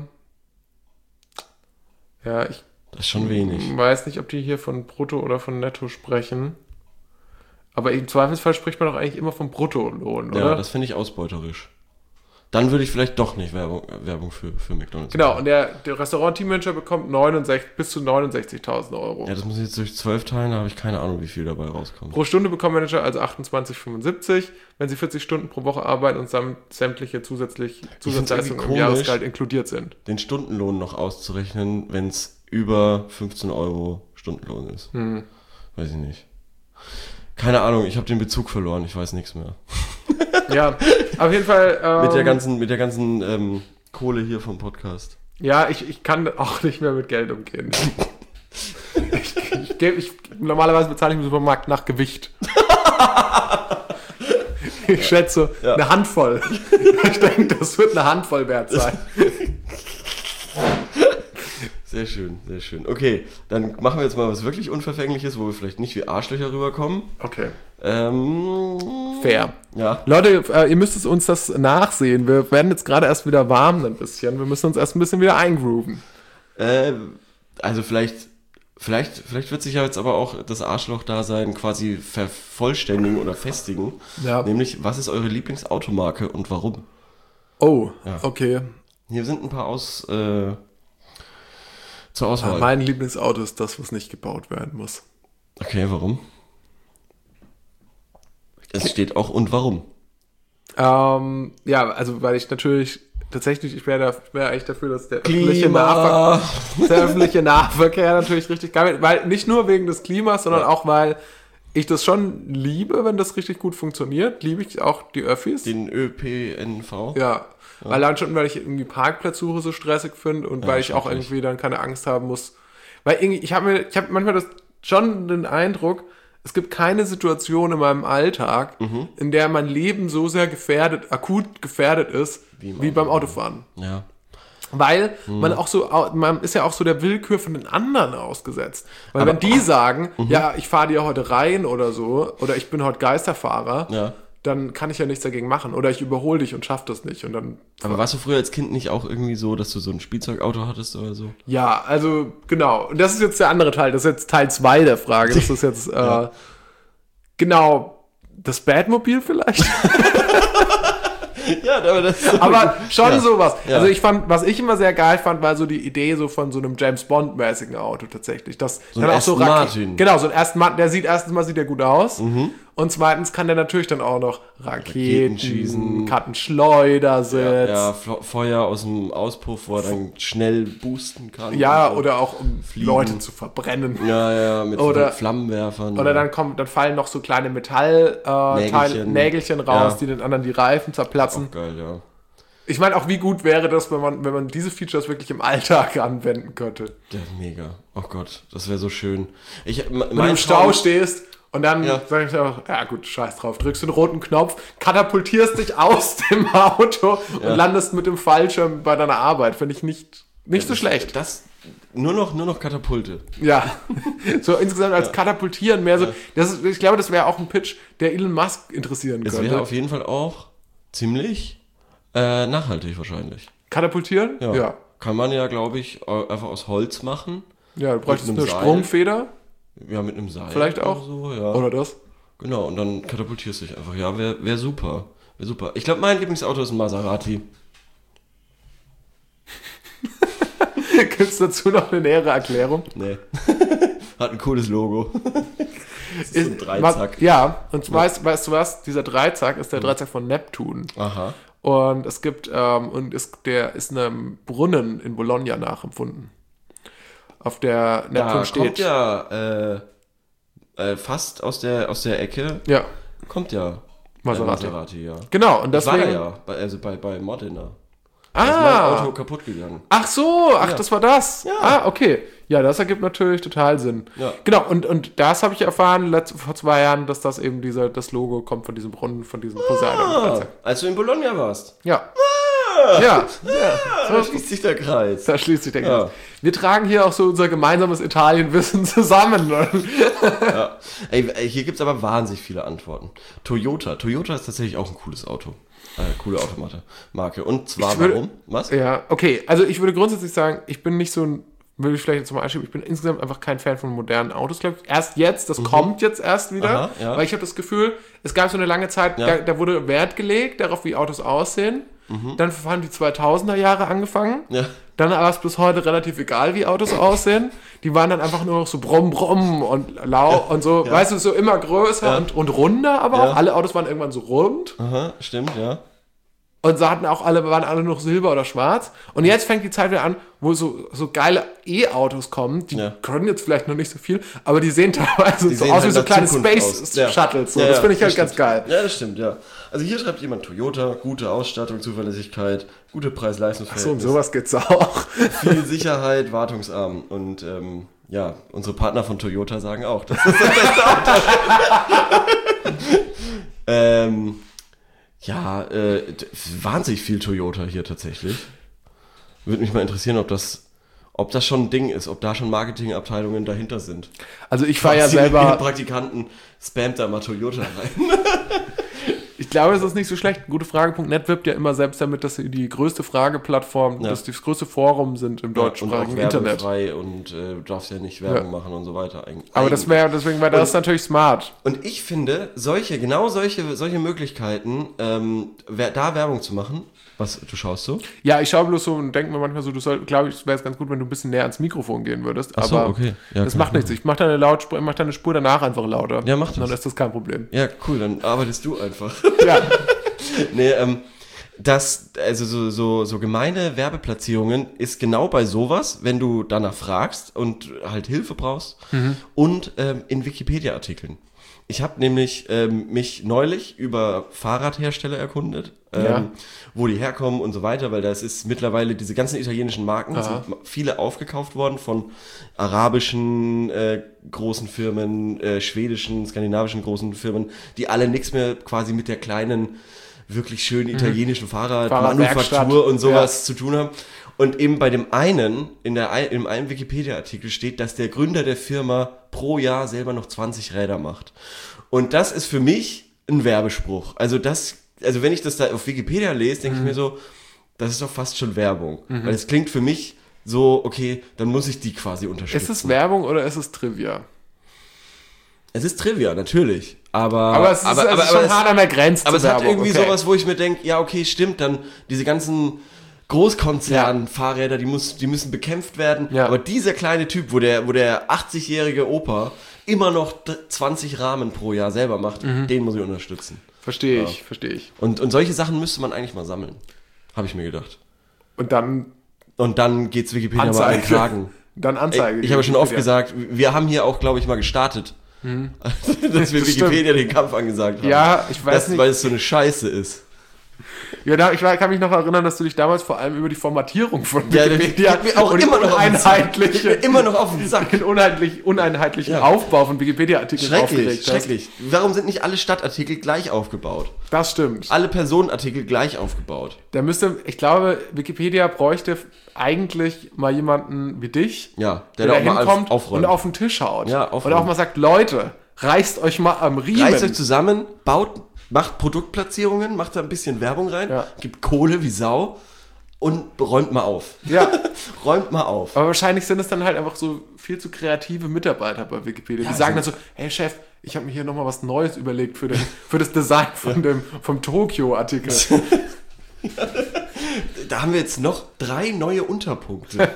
Speaker 1: Ich
Speaker 2: das ist schon wenig.
Speaker 1: Weiß nicht, ob die hier von Brutto oder von Netto sprechen. Aber im Zweifelsfall spricht man doch eigentlich immer vom Bruttolohn, oder?
Speaker 2: Ja, das finde ich ausbeuterisch. Dann würde ich vielleicht doch nicht Werbung für McDonald's
Speaker 1: Genau,
Speaker 2: machen.
Speaker 1: und der Restaurant-Teammanager bekommt bis zu 69.000 Euro.
Speaker 2: Ja, das muss ich jetzt durch 12 teilen, da habe ich keine Ahnung, wie viel dabei rauskommt.
Speaker 1: Pro Stunde bekommen Manager also 28,75, wenn sie 40 Stunden pro Woche arbeiten und sämtliche Zusatzleistungen im Jahresgehalt inkludiert sind.
Speaker 2: Den Stundenlohn noch auszurechnen, wenn es über 15 Euro Stundenlohn ist. Weiß ich nicht. Keine Ahnung, ich habe den Bezug verloren, ich weiß nichts mehr.
Speaker 1: Ja, auf jeden Fall.
Speaker 2: Mit der ganzen Kohle hier vom Podcast.
Speaker 1: Ja, ich kann auch nicht mehr mit Geld umgehen. Normalerweise bezahle ich im Supermarkt nach Gewicht. Ich schätze eine Handvoll. Ich denke, das wird eine Handvoll wert sein.
Speaker 2: Sehr schön, sehr schön. Okay, dann machen wir jetzt mal was wirklich Unverfängliches, wo wir vielleicht nicht wie Arschlöcher rüberkommen.
Speaker 1: Okay. Fair.
Speaker 2: Ja.
Speaker 1: Leute, ihr müsst uns das nachsehen. Wir werden jetzt gerade erst wieder warm ein bisschen. Wir müssen uns erst ein bisschen wieder eingrooven.
Speaker 2: Also vielleicht wird sich ja jetzt aber auch das Arschloch-Dasein quasi vervollständigen oder festigen.
Speaker 1: Ja.
Speaker 2: Nämlich, was ist eure Lieblingsautomarke und warum?
Speaker 1: Oh, okay.
Speaker 2: Hier sind ein paar zur Auswahl.
Speaker 1: Mein Lieblingsauto ist das, was nicht gebaut werden muss.
Speaker 2: Okay, warum? Es steht auch und warum.
Speaker 1: Also weil ich natürlich ich wäre eigentlich dafür, dass der öffentliche Nahverkehr natürlich richtig geil wird. Weil nicht nur wegen des Klimas, sondern auch, weil ich das schon liebe, wenn das richtig gut funktioniert. Liebe ich auch die Öffis.
Speaker 2: Den ÖPNV?
Speaker 1: Ja. Allein schon, weil ich irgendwie Parkplatzsuche so stressig finde und weil ich auch irgendwie dann keine Angst haben muss. Weil irgendwie, ich habe manchmal schon den Eindruck, es gibt keine Situation in meinem Alltag, in der mein Leben so sehr akut gefährdet ist, wie beim Autofahren.
Speaker 2: Ja.
Speaker 1: Weil man ist ja auch so der Willkür von den anderen ausgesetzt. Weil wenn die sagen, ich fahre dir heute rein oder so, oder ich bin heute Geisterfahrer, dann kann ich ja nichts dagegen machen. Oder ich überhole dich und schaff das nicht. Und dann.
Speaker 2: Aber warst du früher als Kind nicht auch irgendwie so, dass du so ein Spielzeugauto hattest oder so?
Speaker 1: Ja, also genau. Und das ist jetzt der andere Teil. Das ist jetzt Teil 2 der Frage. Das ist jetzt genau das Batmobil vielleicht.
Speaker 2: Ja,
Speaker 1: aber schon sowas. Ja. Also was ich immer sehr geil fand, war so die Idee so von so einem James Bond-mäßigen Auto tatsächlich. Das
Speaker 2: so ein Aston Martin.
Speaker 1: Genau, so ein Aston Martin, der sieht gut aus. Und zweitens kann der natürlich dann auch noch Raketen schießen, Kartenschleudersitz.
Speaker 2: Ja, Feuer aus dem Auspuff, wo er dann schnell boosten kann.
Speaker 1: Ja, oder auch um Leute zu verbrennen.
Speaker 2: Ja, mit so Flammenwerfern.
Speaker 1: Oder dann fallen noch so kleine Nägelchen raus, die den anderen die Reifen zerplatzen.
Speaker 2: Auch geil, ja.
Speaker 1: Ich meine auch, wie gut wäre das, wenn man diese Features wirklich im Alltag anwenden könnte.
Speaker 2: Ja, mega. Oh Gott, das wäre so schön.
Speaker 1: Wenn du im Stau stehst und dann sag ich auch, ja gut, scheiß drauf, drückst den roten Knopf, katapultierst dich aus dem Auto und landest mit dem Fallschirm bei deiner Arbeit. Finde ich nicht so schlecht.
Speaker 2: Nur noch Katapulte.
Speaker 1: Ja, so insgesamt als Katapultieren mehr so. Ich glaube, das wäre auch ein Pitch, der Elon Musk interessieren könnte.
Speaker 2: Es wäre auf jeden Fall auch ziemlich nachhaltig wahrscheinlich.
Speaker 1: Katapultieren?
Speaker 2: Ja. Kann man ja, glaube ich, einfach aus Holz machen.
Speaker 1: Ja, du bräuchtest eine Sprungfeder.
Speaker 2: Ja, mit einem Seil.
Speaker 1: Vielleicht auch.
Speaker 2: So, ja.
Speaker 1: Oder das?
Speaker 2: Genau, und dann katapultierst du dich einfach. Ja, wäre super. Wäre super. Ich glaube, mein Lieblingsauto ist ein Maserati.
Speaker 1: Gibt es dazu noch eine nähere Erklärung?
Speaker 2: Nee. Hat ein cooles Logo. Das ist so ein Dreizack.
Speaker 1: Ja, und weißt du was? Dieser Dreizack ist der Dreizack von Neptun.
Speaker 2: Aha.
Speaker 1: Und es gibt, der ist einem Brunnen in Bologna nachempfunden. Auf der Neptun
Speaker 2: da
Speaker 1: steht.
Speaker 2: Kommt ja fast aus der Ecke.
Speaker 1: Ja.
Speaker 2: Kommt ja
Speaker 1: Maserati.
Speaker 2: ja.
Speaker 1: Genau, und
Speaker 2: das
Speaker 1: deswegen.
Speaker 2: war bei Modena. Da ist mein Auto kaputt gegangen.
Speaker 1: Ach so, das war das.
Speaker 2: Ja.
Speaker 1: Okay. Ja, das ergibt natürlich total Sinn.
Speaker 2: Ja.
Speaker 1: Genau, und das habe ich erfahren vor 2 Jahren, dass das eben das Logo kommt von diesem Brunnen, von diesem Poseidon.
Speaker 2: Als du in Bologna warst.
Speaker 1: Ja. Ja.
Speaker 2: Da schließt sich der Kreis.
Speaker 1: Da schließt sich der Kreis. Ja. Wir tragen hier auch so unser gemeinsames Italienwissen zusammen.
Speaker 2: Ja. Ey, hier gibt es aber wahnsinnig viele Antworten. Toyota ist tatsächlich auch ein cooles Auto. Coole Automarke. Und zwar warum? Was?
Speaker 1: Ja, okay. Also ich würde grundsätzlich sagen, ich bin nicht so ein, will ich vielleicht jetzt mal einschieben, ich bin insgesamt einfach kein Fan von modernen Autos, glaube ich. Erst jetzt, das kommt jetzt erst wieder,
Speaker 2: Aha, ja.
Speaker 1: weil ich habe das Gefühl, es gab so eine lange Zeit, da wurde Wert gelegt darauf, wie Autos aussehen. Dann haben die 2000er Jahre angefangen.
Speaker 2: Ja.
Speaker 1: Dann war es bis heute relativ egal, wie Autos aussehen. Die waren dann einfach nur noch so brumm, brumm und lau und so, weißt du, so immer größer und runder, aber auch alle Autos waren irgendwann so rund.
Speaker 2: Aha, stimmt, ja.
Speaker 1: Und waren alle noch silber oder schwarz. Und jetzt fängt die Zeit wieder an, wo so geile E-Autos kommen. Die können jetzt vielleicht noch nicht so viel, aber die sehen teilweise so aus wie so kleine Space-Shuttles. So. Das finde ich halt ganz geil.
Speaker 2: Ja, das stimmt, ja. Also hier schreibt jemand Toyota, gute Ausstattung, Zuverlässigkeit, gute Preis-Leistungsverhältnis.
Speaker 1: Achso, um sowas geht's auch.
Speaker 2: Viel Sicherheit, wartungsarm. Und unsere Partner von Toyota sagen auch, das ist das beste Auto. Wahnsinnig viel Toyota hier tatsächlich. Würde mich mal interessieren, ob das schon ein Ding ist, ob da schon Marketingabteilungen dahinter sind.
Speaker 1: Also ich fahre ja selber...
Speaker 2: Praktikanten spammt da mal Toyota rein.
Speaker 1: Ich glaube, es ist nicht so schlecht. Gutefrage.net wirbt ja immer selbst damit, dass sie die größte Frageplattform, dass die das größte Forum sind im deutschsprachigen Internet.
Speaker 2: Und du darfst ja nicht Werbung machen und so weiter.
Speaker 1: Aber deswegen wäre das natürlich smart.
Speaker 2: Und ich finde, solche Möglichkeiten, da Werbung zu machen. Was, du schaust so?
Speaker 1: Ja, ich schaue bloß so und denke mir manchmal so, glaube ich, wäre es ganz gut, wenn du ein bisschen näher ans Mikrofon gehen würdest.
Speaker 2: Ach so,
Speaker 1: aber
Speaker 2: okay. Ja,
Speaker 1: das macht nichts. Ich mache deine Spur danach einfach lauter.
Speaker 2: Ja, mach das.
Speaker 1: Dann ist das kein Problem.
Speaker 2: Ja, cool, dann arbeitest du einfach.
Speaker 1: Ja.
Speaker 2: Nee, so gemeine Werbeplatzierungen ist genau bei sowas, wenn du danach fragst und halt Hilfe brauchst und in Wikipedia-Artikeln. Ich habe nämlich mich neulich über Fahrradhersteller erkundet, wo die herkommen und so weiter, weil das ist mittlerweile diese ganzen italienischen Marken, sind viele aufgekauft worden von arabischen großen Firmen, schwedischen, skandinavischen großen Firmen, die alle nichts mehr quasi mit der kleinen, wirklich schönen italienischen Fahrradmanufaktur und sowas zu tun haben. Und eben bei dem einen, in einem Wikipedia-Artikel steht, dass der Gründer der Firma pro Jahr selber noch 20 Räder macht. Und das ist für mich ein Werbespruch. Also wenn ich das da auf Wikipedia lese, denke ich mir so, das ist doch fast schon Werbung. Weil es klingt für mich so, okay, dann muss ich die quasi unterstützen.
Speaker 1: Ist es Werbung oder ist es Trivia?
Speaker 2: Es ist Trivia, natürlich. Aber
Speaker 1: es ist schon hart an der Grenze.
Speaker 2: Aber es hat irgendwie sowas, wo ich mir denke, ja, okay, stimmt, dann diese ganzen Großkonzern-Fahrräder, die müssen bekämpft werden. Ja. Aber dieser kleine Typ, wo der 80-jährige Opa immer noch 20 Rahmen pro Jahr selber macht, den muss ich unterstützen.
Speaker 1: Verstehe ich.
Speaker 2: Und solche Sachen müsste man eigentlich mal sammeln. Habe ich mir gedacht.
Speaker 1: Und dann
Speaker 2: geht's Wikipedia mal an den Kragen.
Speaker 1: Dann Anzeige.
Speaker 2: Ich habe schon oft gesagt, wir haben hier auch, glaube ich, mal gestartet. Dass wir Wikipedia den Kampf angesagt haben.
Speaker 1: Ja, ich weiß nicht.
Speaker 2: Weil es so eine Scheiße ist.
Speaker 1: Ja, ich kann mich noch erinnern, dass du dich damals vor allem über die Formatierung von
Speaker 2: Wikipedia
Speaker 1: mir auch immer noch
Speaker 2: immer noch auf den Sack.
Speaker 1: Den uneinheitlichen Aufbau von Wikipedia-Artikeln aufgeregt hast.
Speaker 2: Schrecklich. Warum sind nicht alle Stadtartikel gleich aufgebaut?
Speaker 1: Das stimmt.
Speaker 2: Alle Personenartikel gleich aufgebaut.
Speaker 1: Ich glaube, Wikipedia bräuchte eigentlich mal jemanden wie dich,
Speaker 2: der
Speaker 1: da
Speaker 2: auch mal
Speaker 1: hinkommt
Speaker 2: aufräumt
Speaker 1: und auf den Tisch haut.
Speaker 2: Ja,
Speaker 1: und auch mal sagt, Leute, reißt euch mal am Riemen.
Speaker 2: Reißt euch zusammen, macht Produktplatzierungen, macht da ein bisschen Werbung rein, gibt Kohle wie Sau und räumt mal auf.
Speaker 1: Ja.
Speaker 2: Räumt mal auf.
Speaker 1: Aber wahrscheinlich sind es dann halt einfach so viel zu kreative Mitarbeiter bei Wikipedia. Die sagen dann so, hey Chef, ich habe mir hier nochmal was Neues überlegt für das Design vom Tokio-Artikel.
Speaker 2: Da haben wir jetzt noch 3 neue Unterpunkte.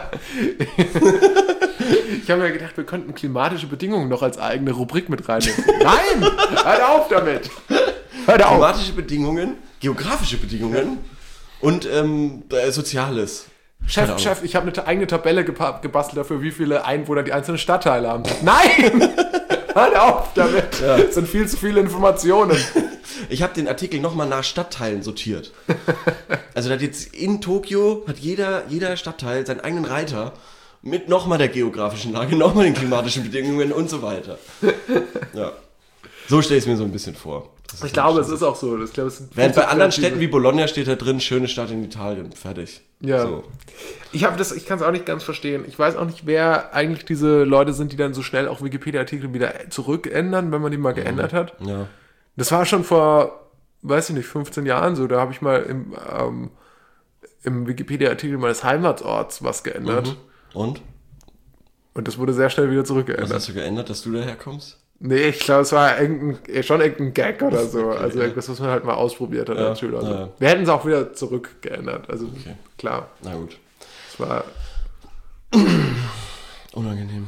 Speaker 1: Ich habe mir gedacht, wir könnten klimatische Bedingungen noch als eigene Rubrik mit reinnehmen. Nein! Hört auf damit! Hört auf!
Speaker 2: Klimatische Bedingungen, geografische Bedingungen und Soziales.
Speaker 1: Chef, ich habe eine eigene Tabelle gebastelt dafür, wie viele Einwohner die einzelnen Stadtteile haben. Nein! Hört auf damit! Ja. Das sind viel zu viele Informationen.
Speaker 2: Ich habe den Artikel nochmal nach Stadtteilen sortiert. Also da hat jetzt in Tokio hat jeder Stadtteil seinen eigenen Reiter mit nochmal der geografischen Lage, nochmal den klimatischen Bedingungen und so weiter. Ja. So stelle ich es mir so ein bisschen vor.
Speaker 1: Ich glaube, es ist auch so.
Speaker 2: Während bei anderen Städten wie Bologna steht da drin, schöne Stadt in Italien, fertig.
Speaker 1: Ja.
Speaker 2: So.
Speaker 1: Ich kann es auch nicht ganz verstehen. Ich weiß auch nicht, wer eigentlich diese Leute sind, die dann so schnell auch Wikipedia-Artikel wieder zurückändern, wenn man die mal geändert hat.
Speaker 2: Ja.
Speaker 1: Das war schon vor, weiß ich nicht, 15 Jahren so. Da habe ich mal im Wikipedia-Artikel meines Heimatsorts was geändert.
Speaker 2: Und?
Speaker 1: Und das wurde sehr schnell wieder zurückgeändert.
Speaker 2: Was hast du geändert, dass du daherkommst?
Speaker 1: Nee, ich glaube, es war schon irgendein Gag oder so. Okay, also irgendwas, was man halt mal ausprobiert hat als Schüler. Also. Wir hätten es auch wieder zurückgeändert. Also klar.
Speaker 2: Na gut.
Speaker 1: Es war
Speaker 2: unangenehm.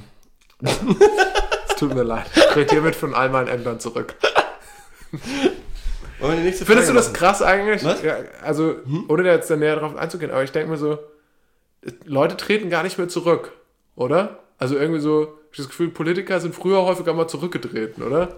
Speaker 1: Es tut mir leid. Ich trete hiermit von all meinen Ämtern zurück. Findest du das krass eigentlich?
Speaker 2: Was?
Speaker 1: Ja, also, ohne da jetzt näher drauf einzugehen, aber ich denke mir so, Leute treten gar nicht mehr zurück, oder? Also irgendwie so, ich habe das Gefühl, Politiker sind früher häufiger mal zurückgetreten, oder?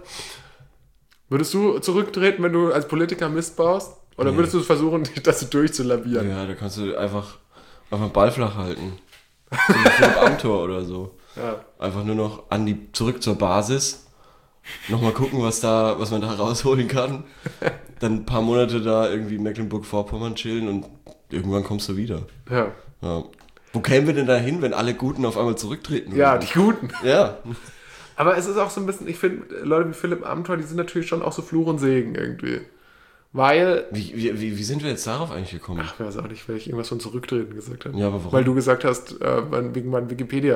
Speaker 1: Würdest du zurücktreten, wenn du als Politiker Mist baust? Oder würdest du versuchen, das durchzulavieren?
Speaker 2: Ja, da kannst du einfach Ball flach halten. So wie Philipp Amthor oder so.
Speaker 1: Ja.
Speaker 2: Einfach nur noch zurück zur Basis. Nochmal gucken, was man da rausholen kann. Dann ein paar Monate da irgendwie Mecklenburg-Vorpommern chillen und irgendwann kommst du wieder.
Speaker 1: Ja.
Speaker 2: Wo kämen wir denn da hin, wenn alle Guten auf einmal zurücktreten würden?
Speaker 1: Ja, die Guten.
Speaker 2: Ja.
Speaker 1: Aber es ist auch so ein bisschen, ich finde, Leute wie Philipp Amthor, die sind natürlich schon auch so Fluch und Segen irgendwie. Weil...
Speaker 2: Wie sind wir jetzt darauf eigentlich gekommen?
Speaker 1: Ach, ich weiß auch nicht, weil ich irgendwas von Zurücktreten gesagt habe.
Speaker 2: Ja, aber warum?
Speaker 1: Weil du gesagt hast, wegen meinem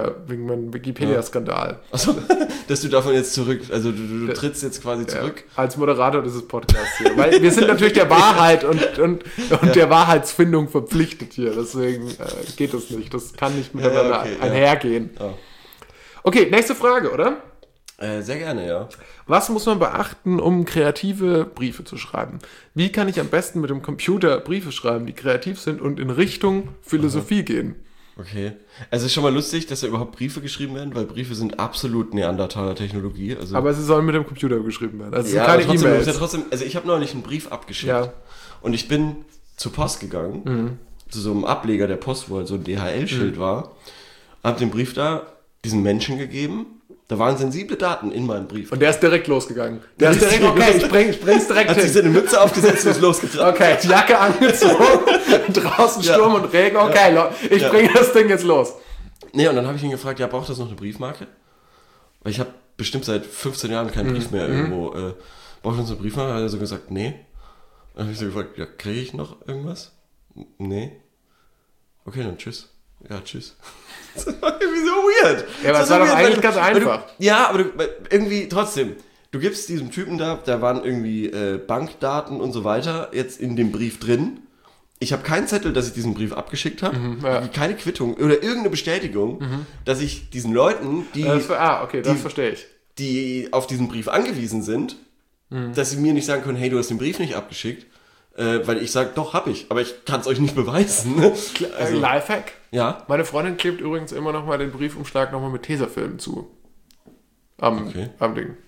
Speaker 1: Wikipedia-Skandal.
Speaker 2: Achso, dass du davon jetzt du trittst jetzt quasi zurück.
Speaker 1: Als Moderator dieses Podcasts hier. Weil wir sind natürlich der Wahrheit und der Wahrheitsfindung verpflichtet hier. Deswegen geht das nicht. Das kann nicht miteinander einhergehen.
Speaker 2: Ja.
Speaker 1: Okay, nächste Frage, oder?
Speaker 2: Sehr gerne, ja.
Speaker 1: Was muss man beachten, um kreative Briefe zu schreiben? Wie kann ich am besten mit dem Computer Briefe schreiben, die kreativ sind und in Richtung Philosophie gehen?
Speaker 2: Okay. Also es ist schon mal lustig, dass da überhaupt Briefe geschrieben werden, weil Briefe sind absolut Neandertaler-Technologie. Also
Speaker 1: aber sie sollen mit dem Computer geschrieben werden. Also
Speaker 2: ja,
Speaker 1: keine
Speaker 2: E-Mails.
Speaker 1: E-Mails.
Speaker 2: Also ich habe neulich einen Brief abgeschickt. Und ich bin zur Post gegangen, zu so einem Ableger der Post, wo halt so ein DHL-Schild war, habe den Brief da diesen Menschen gegeben. Da waren sensible Daten in meinem Brief.
Speaker 1: Und der ist direkt losgegangen. Ich bring's direkt
Speaker 2: hin. Hat sich seine Mütze aufgesetzt und ist losgetragen.
Speaker 1: Okay, die Jacke angezogen, draußen Sturm und Regen. Okay, ich bringe das Ding jetzt los.
Speaker 2: Nee, und dann habe ich ihn gefragt, ja, braucht das noch eine Briefmarke? Weil ich habe bestimmt seit 15 Jahren keinen Brief mehr irgendwo. Braucht das eine Briefmarke? Hat er so gesagt, nee. Dann habe ich so gefragt, ja, kriege ich noch irgendwas? Nee. Okay, dann tschüss. Ja, tschüss. Das war irgendwie so weird.
Speaker 1: Ja, aber das war doch eigentlich ganz einfach.
Speaker 2: Aber irgendwie trotzdem. Du gibst diesem Typen da waren irgendwie Bankdaten und so weiter jetzt in dem Brief drin. Ich habe keinen Zettel, dass ich diesen Brief abgeschickt habe. Keine Quittung oder irgendeine Bestätigung, dass ich diesen Leuten,
Speaker 1: das verstehe ich.
Speaker 2: Die auf diesen Brief angewiesen sind, dass sie mir nicht sagen können, hey, du hast den Brief nicht abgeschickt. Weil ich sage, doch, hab ich, aber ich kann es euch nicht beweisen.
Speaker 1: Also, Lifehack?
Speaker 2: Ja.
Speaker 1: Meine Freundin klebt übrigens immer noch mal den Briefumschlag noch mal mit Tesafilm zu. Am Ding.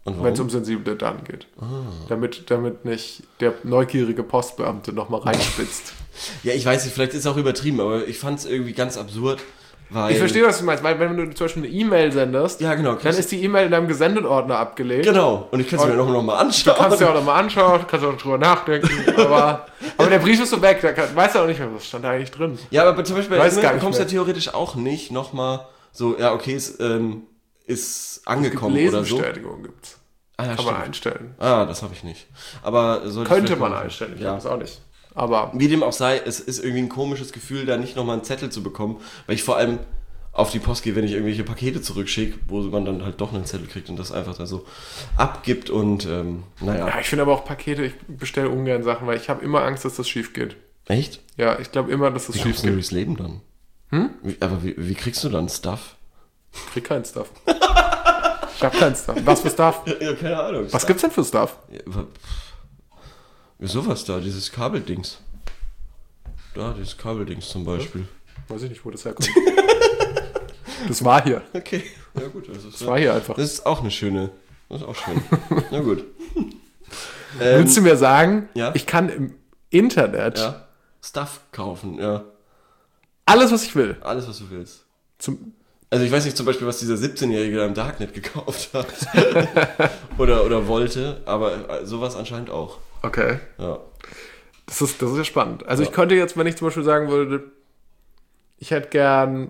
Speaker 1: wenn es um sensible Daten geht. Damit nicht der neugierige Postbeamte nochmal reinspitzt.
Speaker 2: Ja, ich weiß nicht, vielleicht ist es auch übertrieben, aber ich fand es irgendwie ganz absurd, weil...
Speaker 1: Ich verstehe, was du meinst, weil wenn du zum Beispiel eine E-Mail sendest,
Speaker 2: ja, genau,
Speaker 1: dann ist die E-Mail in deinem Gesendet-Ordner abgelegt.
Speaker 2: Genau, und ich kann es mir noch mal anschauen.
Speaker 1: Du kannst dir auch nochmal anschauen, kannst auch drüber nachdenken, aber der Brief ist so weg, da weißt du auch nicht mehr, was stand da eigentlich drin.
Speaker 2: Ja, aber zum Beispiel bei
Speaker 1: E-Mail
Speaker 2: bekommst du ja theoretisch auch nicht nochmal so, ja, okay, es ist angekommen oder so.
Speaker 1: Lesebestätigung gibt's.
Speaker 2: Ja,
Speaker 1: kann man einstellen.
Speaker 2: Das habe ich nicht. Aber
Speaker 1: könnte man einstellen, ich habe es auch nicht. Aber
Speaker 2: wie dem auch sei, es ist irgendwie ein komisches Gefühl, da nicht nochmal einen Zettel zu bekommen, weil ich vor allem auf die Post gehe, wenn ich irgendwelche Pakete zurückschicke, wo man dann halt doch einen Zettel kriegt und das einfach da so abgibt und naja.
Speaker 1: Ja, ich finde aber auch Pakete, ich bestelle ungern Sachen, weil ich habe immer Angst, dass das schief geht.
Speaker 2: Echt?
Speaker 1: Ja, ich glaube immer, dass das schief geht.
Speaker 2: Wie kommst du durchs Leben dann? Aber wie kriegst du dann Stuff?
Speaker 1: Ich krieg keinen Stuff. Ich hab keinen Stuff. Was für Stuff?
Speaker 2: Ja, keine Ahnung.
Speaker 1: Was gibt's denn für Stuff?
Speaker 2: Ja, sowas da, dieses Kabeldings. Da, dieses Kabeldings zum Beispiel.
Speaker 1: Weiß ich nicht, wo das herkommt. Das war hier.
Speaker 2: Okay, ja gut. Das
Speaker 1: war hier einfach.
Speaker 2: Das ist auch eine schöne. Das ist auch schön. Na gut.
Speaker 1: Willst du mir sagen,
Speaker 2: ja?
Speaker 1: Ich kann im Internet
Speaker 2: Stuff kaufen, ja.
Speaker 1: Alles, was ich will.
Speaker 2: Alles, was du willst.
Speaker 1: Also
Speaker 2: ich weiß nicht zum Beispiel, was dieser 17-Jährige da im Darknet gekauft hat. oder wollte, aber sowas anscheinend auch.
Speaker 1: Okay.
Speaker 2: Ja.
Speaker 1: Das ist ja spannend. Also ich könnte jetzt, wenn ich zum Beispiel sagen würde, ich hätte gern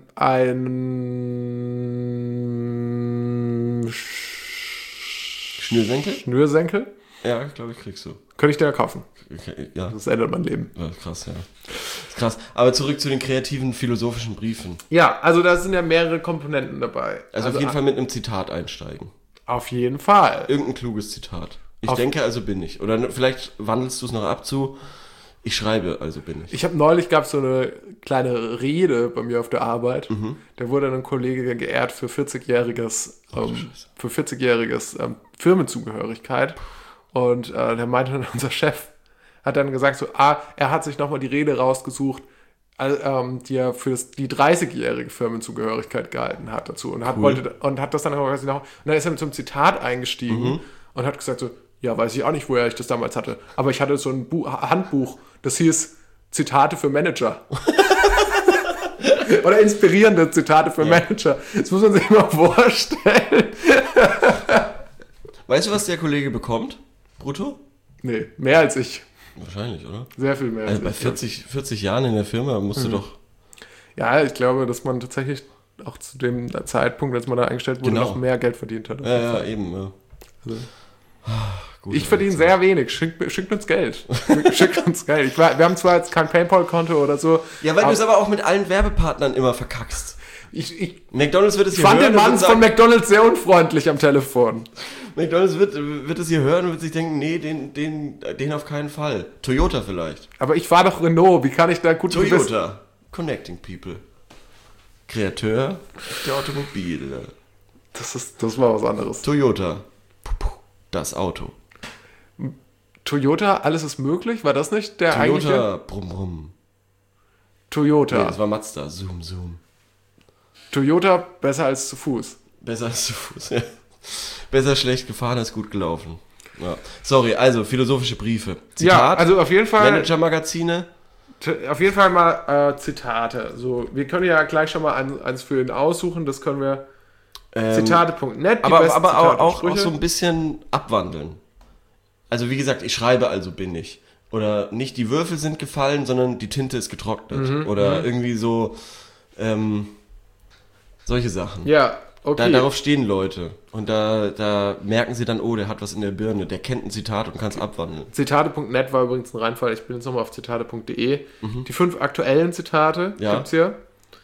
Speaker 1: einen Schnürsenkel.
Speaker 2: Ja, glaube ich, kriegst du.
Speaker 1: Könnte ich dir ja kaufen.
Speaker 2: Okay, ja.
Speaker 1: Das ändert mein Leben.
Speaker 2: Ja, krass, ja. Das ist krass. Aber zurück zu den kreativen, philosophischen Briefen.
Speaker 1: Ja, also da sind ja mehrere Komponenten dabei.
Speaker 2: Also auf jeden Fall mit einem Zitat einsteigen.
Speaker 1: Auf jeden Fall.
Speaker 2: Irgendein kluges Zitat. Ich denke, also bin ich. Oder vielleicht wandelst du es noch ab zu, ich schreibe, also bin ich.
Speaker 1: Ich habe neulich, gab es so eine kleine Rede bei mir auf der Arbeit. Da wurde dann ein Kollege geehrt für 40-jähriges Firmenzugehörigkeit. Und der meinte dann, unser Chef hat dann gesagt, so, er hat sich nochmal die Rede rausgesucht, die er für die 30-jährige Firmenzugehörigkeit gehalten hat dazu. Und hat das dann quasi noch. Und dann ist er mit so einem Zitat eingestiegen und hat gesagt so, ja, weiß ich auch nicht, woher ich das damals hatte. Aber ich hatte so ein Handbuch, das hieß Zitate für Manager. Oder inspirierende Zitate für Manager. Das muss man sich mal vorstellen.
Speaker 2: Weißt du, was der Kollege bekommt? Brutto?
Speaker 1: Nee, mehr als ich.
Speaker 2: Wahrscheinlich, oder?
Speaker 1: Sehr viel mehr
Speaker 2: als ich. Bei 40 Jahren in der Firma musst du doch...
Speaker 1: Ja, ich glaube, dass man tatsächlich auch zu dem Zeitpunkt, als man da eingestellt wurde, noch mehr Geld verdient hat.
Speaker 2: Ja, eben. Ja.
Speaker 1: Also. Ich verdiene sehr wenig. Schickt uns Geld. Schickt uns Geld. Wir haben zwar jetzt kein PayPal-Konto oder so.
Speaker 2: Ja, weil du es aber auch mit allen Werbepartnern immer verkackst. McDonald's wird es hier
Speaker 1: hören. Ich fand den Mann von McDonald's sehr unfreundlich am Telefon.
Speaker 2: McDonald's wird es hier hören und wird sich denken, nee, den auf keinen Fall. Toyota vielleicht.
Speaker 1: Aber ich war doch Renault. Wie kann ich da gut...
Speaker 2: Toyota. Connecting People. Kreateur der Automobile.
Speaker 1: Das war was anderes.
Speaker 2: Toyota. Das Auto.
Speaker 1: Toyota, alles ist möglich? War das nicht der eigentliche?
Speaker 2: Toyota, brumm, brumm.
Speaker 1: Toyota.
Speaker 2: Nee, das war Mazda, zoom, zoom.
Speaker 1: Toyota, besser als zu Fuß.
Speaker 2: Besser als zu Fuß, ja. Besser schlecht gefahren als gut gelaufen. Ja. Sorry, also philosophische Briefe. Zitat,
Speaker 1: ja, also auf jeden Fall...
Speaker 2: Manager-Magazine.
Speaker 1: Auf jeden Fall mal Zitate. So, wir können ja gleich schon mal eins für ihn aussuchen, das können wir... Zitate.net.
Speaker 2: Aber auch so ein bisschen abwandeln. Also wie gesagt, ich schreibe, also bin ich. Oder nicht die Würfel sind gefallen, sondern die Tinte ist getrocknet. Oder irgendwie so solche Sachen.
Speaker 1: Ja, okay.
Speaker 2: Darauf stehen Leute. Und da merken sie dann, oh, der hat was in der Birne. Der kennt ein Zitat und kann es abwandeln.
Speaker 1: Zitate.net war übrigens ein Reinfall. Ich bin jetzt nochmal auf zitate.de. Die 5 aktuellen Zitate gibt's hier.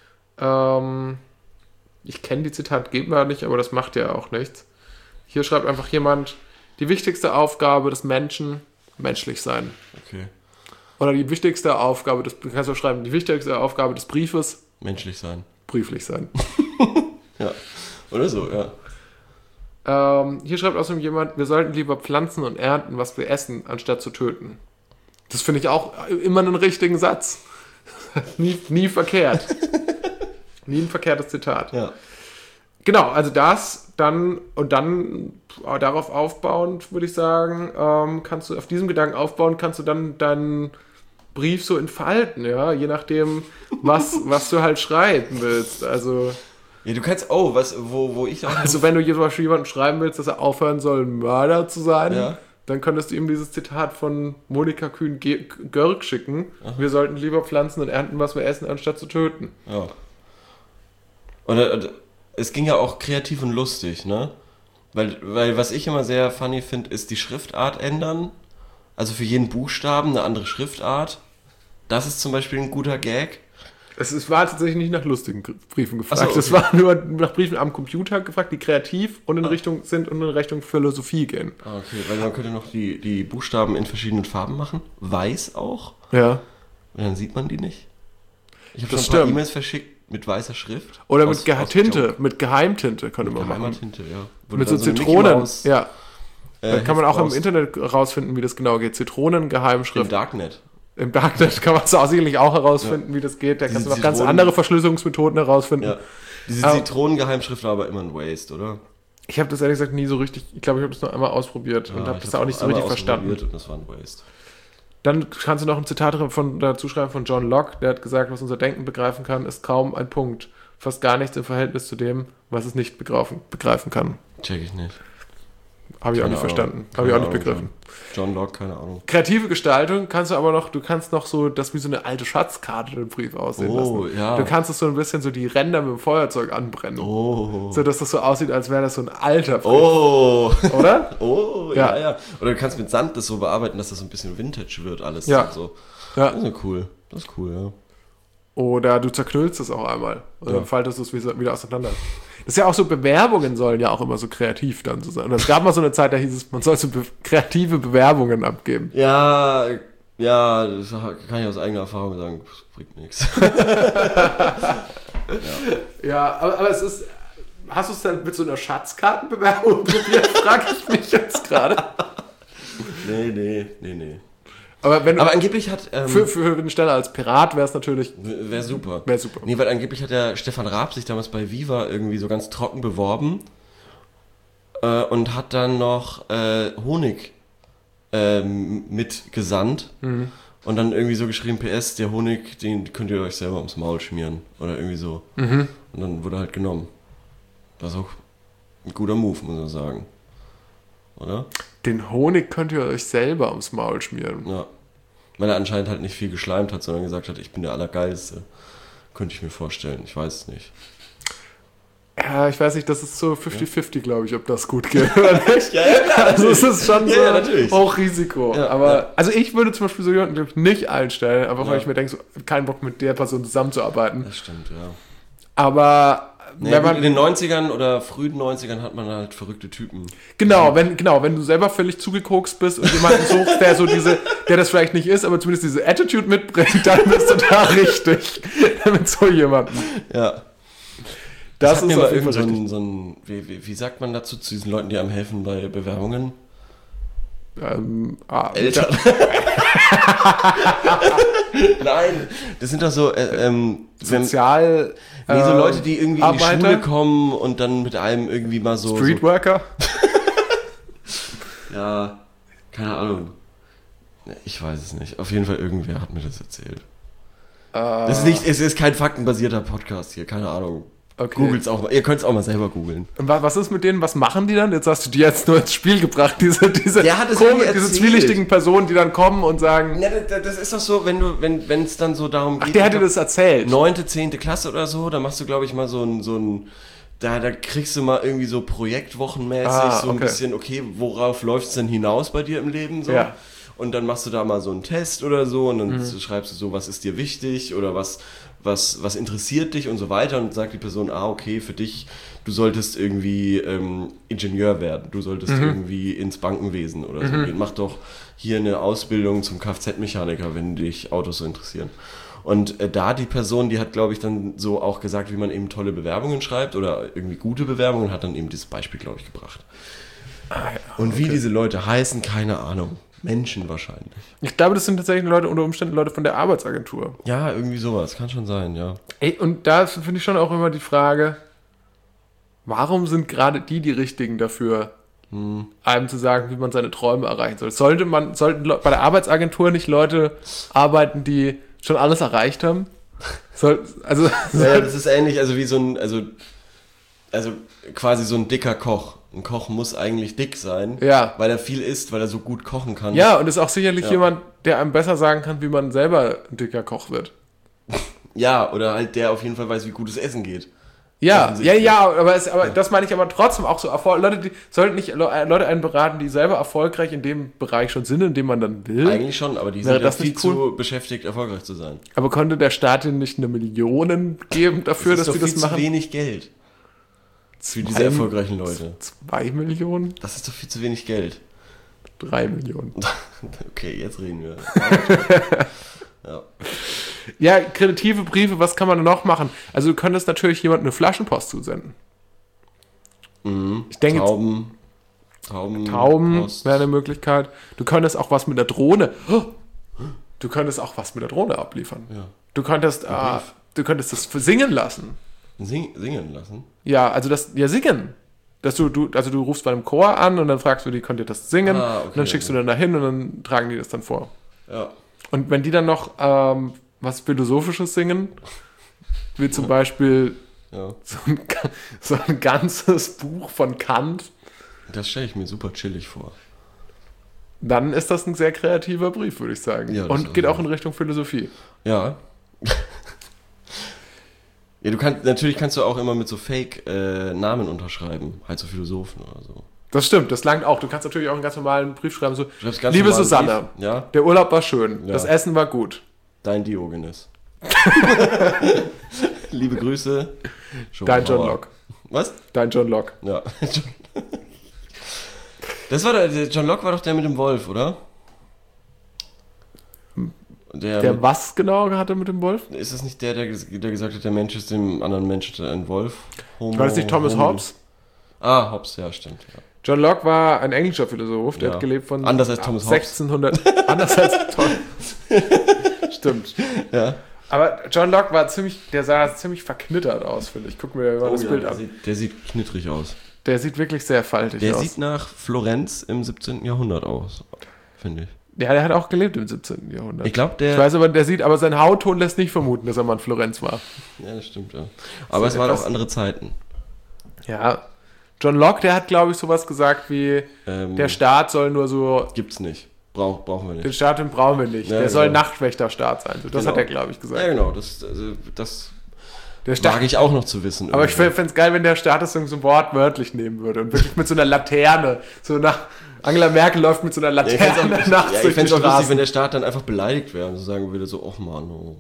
Speaker 1: Ich kenne die Zitatgeber nicht, aber das macht ja auch nichts. Hier schreibt einfach jemand, die wichtigste Aufgabe des Menschen, menschlich sein.
Speaker 2: Okay.
Speaker 1: Oder die wichtigste Aufgabe du kannst auch schreiben, die wichtigste Aufgabe des Briefes,
Speaker 2: menschlich sein.
Speaker 1: Brieflich sein.
Speaker 2: Ja, oder so, ja.
Speaker 1: Hier schreibt außerdem jemand, wir sollten lieber pflanzen und ernten, was wir essen, anstatt zu töten. Das finde ich auch immer einen richtigen Satz. nie verkehrt. Nie ein verkehrtes Zitat.
Speaker 2: Ja.
Speaker 1: Genau, also das dann und dann darauf aufbauend, würde ich sagen, kannst du auf diesem Gedanken aufbauen, kannst du dann deinen Brief so entfalten, ja, je nachdem, was du halt schreiben willst. Also,
Speaker 2: Ja, du kannst, wo ich auch...
Speaker 1: also wenn du zum Beispiel jemandem schreiben willst, dass er aufhören soll, ein Mörder zu sein,
Speaker 2: Ja.
Speaker 1: dann könntest du ihm dieses Zitat von Monika Kühn-Görg schicken. Aha. Wir sollten lieber pflanzen und ernten, was wir essen, anstatt zu töten.
Speaker 2: Ja. Und es ging ja auch kreativ und lustig, ne? Weil was ich immer sehr funny finde, ist die Schriftart ändern. Also für jeden Buchstaben eine andere Schriftart. Das ist zum Beispiel ein guter Gag.
Speaker 1: Es war tatsächlich nicht nach lustigen Briefen gefragt.
Speaker 2: Ach so, okay.
Speaker 1: Es war nur nach Briefen am Computer gefragt, die kreativ und in Richtung sind und in Richtung Philosophie gehen.
Speaker 2: Ah, okay, weil man könnte noch die Buchstaben in verschiedenen Farben machen. Weiß auch.
Speaker 1: Ja.
Speaker 2: Und dann sieht man die nicht. Ich habe
Speaker 1: Das
Speaker 2: schon ein paar
Speaker 1: stimmt.
Speaker 2: E-Mails verschickt mit weißer Schrift.
Speaker 1: Oder mit Tinte, mit Geheimtinte könnte man machen.
Speaker 2: Tinte, ja. Wo
Speaker 1: Mit
Speaker 2: du
Speaker 1: so
Speaker 2: dann eine
Speaker 1: Zitronen.
Speaker 2: Mickey Mouse,
Speaker 1: Ja. Da kann man auch im
Speaker 2: brauchst.
Speaker 1: Internet rausfinden, wie das genau geht. Zitronen,
Speaker 2: Im
Speaker 1: Geheimschrift.
Speaker 2: Darknet.
Speaker 1: Im Darknet kann man es auch sicherlich auch herausfinden, wie das geht. Da kannst du noch ganz
Speaker 2: Zitronen-
Speaker 1: andere Verschlüsselungsmethoden herausfinden.
Speaker 2: Ja. Diese
Speaker 1: Aber-
Speaker 2: Zitronengeheimschrift war aber immer ein Waste, oder?
Speaker 1: Ich habe das ehrlich gesagt nie so richtig, ich glaube, ich habe das nur einmal ausprobiert und habe das da auch nicht so richtig verstanden.
Speaker 2: Und das war ein Waste.
Speaker 1: Dann kannst du noch ein Zitat dazu schreiben von John Locke, der hat gesagt, was unser Denken begreifen kann, ist kaum ein Punkt. Fast gar nichts im Verhältnis zu dem, was es nicht begreifen kann.
Speaker 2: Check ich nicht.
Speaker 1: Habe ich auch
Speaker 2: Keine
Speaker 1: nicht
Speaker 2: Ahnung.
Speaker 1: verstanden. Habe
Speaker 2: Keine
Speaker 1: ich auch nicht
Speaker 2: Ahnung,
Speaker 1: begriffen.
Speaker 2: John Locke, keine Ahnung.
Speaker 1: Kreative Gestaltung kannst du aber noch, du kannst noch so das wie so eine alte Schatzkarte den Brief aussehen
Speaker 2: Oh,
Speaker 1: lassen.
Speaker 2: ja.
Speaker 1: Du kannst es so ein bisschen so die Ränder mit dem Feuerzeug anbrennen.
Speaker 2: Oh.
Speaker 1: So dass das so aussieht, als wäre das so ein alter Brief.
Speaker 2: Oh.
Speaker 1: Oder?
Speaker 2: Oh,
Speaker 1: Ja.
Speaker 2: ja. Oder du kannst mit Sand das so bearbeiten, dass das so ein bisschen Vintage wird, alles.
Speaker 1: Ja.
Speaker 2: Und so.
Speaker 1: Ja.
Speaker 2: Das ist ja cool. Das ist cool, ja.
Speaker 1: Oder du zerknüllst es auch einmal und
Speaker 2: Ja.
Speaker 1: dann faltest du es wieder auseinander. Das ist ja auch so, Bewerbungen sollen ja auch immer so kreativ dann so sein. Und es gab mal so eine Zeit, da hieß es, man soll so kreative Bewerbungen abgeben.
Speaker 2: Ja, das kann ich aus eigener Erfahrung sagen, das bringt nichts.
Speaker 1: Ja, aber es ist, hast du es dann mit so einer Schatzkartenbewerbung probiert, frage ich mich jetzt gerade.
Speaker 2: Nee.
Speaker 1: Aber wenn du,
Speaker 2: Aber angeblich hat...
Speaker 1: für eine Stelle als Pirat wäre es natürlich,
Speaker 2: Wäre super.
Speaker 1: Wär super.
Speaker 2: Nee, weil angeblich hat der Stefan Raab sich damals bei Viva irgendwie so ganz trocken beworben und hat dann noch Honig mitgesandt und dann irgendwie so geschrieben, PS, der Honig, den könnt ihr euch selber ums Maul schmieren oder irgendwie so. Und dann wurde er halt genommen. Das ist auch ein guter Move, muss man sagen. Oder?
Speaker 1: den Honig könnt ihr euch selber ums Maul schmieren.
Speaker 2: Ja. Weil er anscheinend halt nicht viel geschleimt hat, sondern gesagt hat, ich bin der Allergeilste. Könnte ich mir vorstellen, ich weiß es nicht.
Speaker 1: Ja, ich weiß nicht, das ist so 50-50, glaube ich, ob das gut geht oder nicht.
Speaker 2: Ja,
Speaker 1: Also es ist schon so
Speaker 2: natürlich.
Speaker 1: Hochrisiko.
Speaker 2: Ja,
Speaker 1: aber
Speaker 2: ja.
Speaker 1: also ich würde zum Beispiel so jemanden, glaube ich, nicht einstellen, einfach weil
Speaker 2: Ja.
Speaker 1: ich mir denke, so, keinen Bock mit der Person zusammenzuarbeiten.
Speaker 2: Das stimmt, ja.
Speaker 1: Aber
Speaker 2: Nee,
Speaker 1: wenn man
Speaker 2: in den 90ern oder frühen 90ern hat man halt verrückte Typen.
Speaker 1: Genau, wenn du selber völlig zugekokst bist und jemanden suchst, der das vielleicht nicht ist, aber zumindest diese Attitude mitbringt, dann bist du da richtig mit so jemandem.
Speaker 2: Ja.
Speaker 1: Das
Speaker 2: hat mir
Speaker 1: ist
Speaker 2: mal
Speaker 1: auf jeden
Speaker 2: irgend
Speaker 1: Fall
Speaker 2: so
Speaker 1: richtig.
Speaker 2: ein, wie sagt man dazu, zu diesen Leuten, die einem helfen bei Bewerbungen? Eltern. Nein, das sind doch so,
Speaker 1: Sozial.
Speaker 2: so Leute, die irgendwie in die
Speaker 1: Arbeiter?
Speaker 2: Schule kommen und dann mit einem irgendwie mal so...
Speaker 1: Streetworker?
Speaker 2: Ja, keine Ahnung. Ich weiß es nicht. Auf jeden Fall irgendwer hat mir das erzählt. Es ist kein faktenbasierter Podcast hier, keine Ahnung.
Speaker 1: Okay.
Speaker 2: Googles auch mal. Ihr könnt es auch mal selber googeln.
Speaker 1: Und was ist mit denen? Was machen die dann? Jetzt hast du die jetzt nur ins Spiel gebracht, diese
Speaker 2: Der hat es irgendwie
Speaker 1: diese
Speaker 2: erzählt.
Speaker 1: zwielichtigen Personen, die dann kommen und sagen,
Speaker 2: Ja, das ist doch so, wenn es dann so darum geht.
Speaker 1: ach, der hat dir das erzählt.
Speaker 2: 9., 10. Klasse oder so, da machst du, glaube ich, mal so ein da kriegst du mal irgendwie so projektwochenmäßig so ein
Speaker 1: okay.
Speaker 2: bisschen, okay, worauf läuft es denn hinaus bei dir im Leben? So?
Speaker 1: Ja.
Speaker 2: Und dann machst du da mal so einen Test oder so und dann schreibst du so, was ist dir wichtig oder was interessiert dich und so weiter und sagt die Person, okay, für dich, du solltest irgendwie Ingenieur werden, du solltest irgendwie ins Bankenwesen oder so gehen. Mach doch hier eine Ausbildung zum Kfz-Mechaniker, wenn dich Autos so interessieren. Und da die Person, die hat, glaube ich, dann so auch gesagt, wie man eben tolle Bewerbungen schreibt oder irgendwie gute Bewerbungen, hat dann eben dieses Beispiel, glaube ich, gebracht. Und wie diese Leute heißen, keine Ahnung. Menschen wahrscheinlich.
Speaker 1: Ich glaube, das sind tatsächlich Leute, unter Umständen Leute von der Arbeitsagentur.
Speaker 2: Ja, irgendwie sowas. Kann schon sein, ja.
Speaker 1: Ey, und da finde ich schon auch immer die Frage, warum sind gerade die richtigen dafür, einem zu sagen, wie man seine Träume erreichen soll? Sollten bei der Arbeitsagentur nicht Leute arbeiten, die schon alles erreicht haben?
Speaker 2: Ja, das ist ähnlich, also wie so ein, also quasi so ein dicker Koch. Ein Koch muss eigentlich dick sein, weil er viel isst, weil er so gut kochen kann.
Speaker 1: Ja, und ist auch sicherlich jemand, der einem besser sagen kann, wie man selber ein dicker Koch wird.
Speaker 2: Ja, oder halt der auf jeden Fall weiß, wie gutes Essen geht.
Speaker 1: Ja, aber das meine ich aber trotzdem auch so. Sollten nicht Leute einen beraten, die selber erfolgreich in dem Bereich schon sind, in dem man dann will?
Speaker 2: Eigentlich schon, aber die sind ja viel zu beschäftigt, erfolgreich zu sein.
Speaker 1: Aber konnte der Staat ihnen nicht 1 Million geben dafür, dass sie das machen?
Speaker 2: Das ist doch viel zu wenig Geld. Für diese erfolgreichen Leute.
Speaker 1: 2 Millionen?
Speaker 2: Das ist doch viel zu wenig Geld.
Speaker 1: 3 Millionen.
Speaker 2: Okay, jetzt reden wir.
Speaker 1: Ja, kreative Briefe, was kann man noch machen? Also du könntest natürlich jemandem eine Flaschenpost zusenden. Ich denke, Tauben wäre eine Möglichkeit. Du könntest auch was mit der Drohne. Abliefern.
Speaker 2: Ja.
Speaker 1: Du könntest das singen lassen.
Speaker 2: Singen lassen?
Speaker 1: Ja, also singen. Du rufst bei einem Chor an und dann fragst du die, könnt ihr das singen? Okay, und dann schickst du dann dahin und dann tragen die das dann vor.
Speaker 2: Ja.
Speaker 1: Und wenn die dann noch was Philosophisches singen, wie zum Beispiel so ein ganzes Buch von Kant.
Speaker 2: Das stelle ich mir super chillig vor.
Speaker 1: Dann ist das ein sehr kreativer Brief, würde ich sagen. Ja, und geht auch in Richtung Philosophie.
Speaker 2: Ja. Ja, natürlich kannst du auch immer mit so Fake-Namen unterschreiben, halt so Philosophen oder so.
Speaker 1: Das stimmt, das langt auch. Du kannst natürlich auch einen ganz normalen Brief schreiben, so, liebe Susanne, der Urlaub war schön, das Essen war gut.
Speaker 2: Dein Diogenes. Liebe Grüße.
Speaker 1: Dein John Locke.
Speaker 2: Was?
Speaker 1: Dein John Locke.
Speaker 2: Ja. Der John Locke war doch der mit dem Wolf, oder? Der
Speaker 1: was genau hatte mit dem Wolf?
Speaker 2: Ist das nicht der gesagt hat, der Mensch ist dem anderen Mensch ein Wolf?
Speaker 1: War das nicht Thomas Hobbes?
Speaker 2: Ah, Hobbes, ja, stimmt. Ja.
Speaker 1: John Locke war ein englischer Philosoph, der hat gelebt von
Speaker 2: anders als Thomas
Speaker 1: 1600. Anders als Thomas. Stimmt.
Speaker 2: Ja.
Speaker 1: Aber John Locke der sah ziemlich verknittert aus, finde ich. Guck mir mal das Bild an.
Speaker 2: Der sieht knittrig aus.
Speaker 1: Der sieht wirklich sehr faltig aus.
Speaker 2: Der sieht nach Florenz im 17. Jahrhundert aus, finde ich.
Speaker 1: Ja, der hat auch gelebt im 17. Jahrhundert.
Speaker 2: Ich glaube,
Speaker 1: ich weiß aber sein Hautton lässt nicht vermuten, dass er mal in Florenz war.
Speaker 2: Ja, das stimmt, ja. Aber es waren auch andere Zeiten.
Speaker 1: Ja. John Locke, der hat, glaube ich, sowas gesagt wie, der Staat soll nur so...
Speaker 2: Gibt's nicht. Brauchen wir nicht.
Speaker 1: Den Staat, den brauchen wir nicht. Ja, der soll Nachtwächterstaat sein. Das hat er, glaube ich, gesagt.
Speaker 2: Ja, genau. Das mag ich auch noch zu wissen.
Speaker 1: Aber ich fände es geil, wenn der Staat das so wortwörtlich nehmen würde und wirklich mit so einer Laterne, Angela Merkel läuft mit so einer Laterne nachts durch die Straßen. Ich fände es auch lustig,
Speaker 2: wenn der Staat dann einfach beleidigt wäre und so sagen würde, so, och Mann, oh.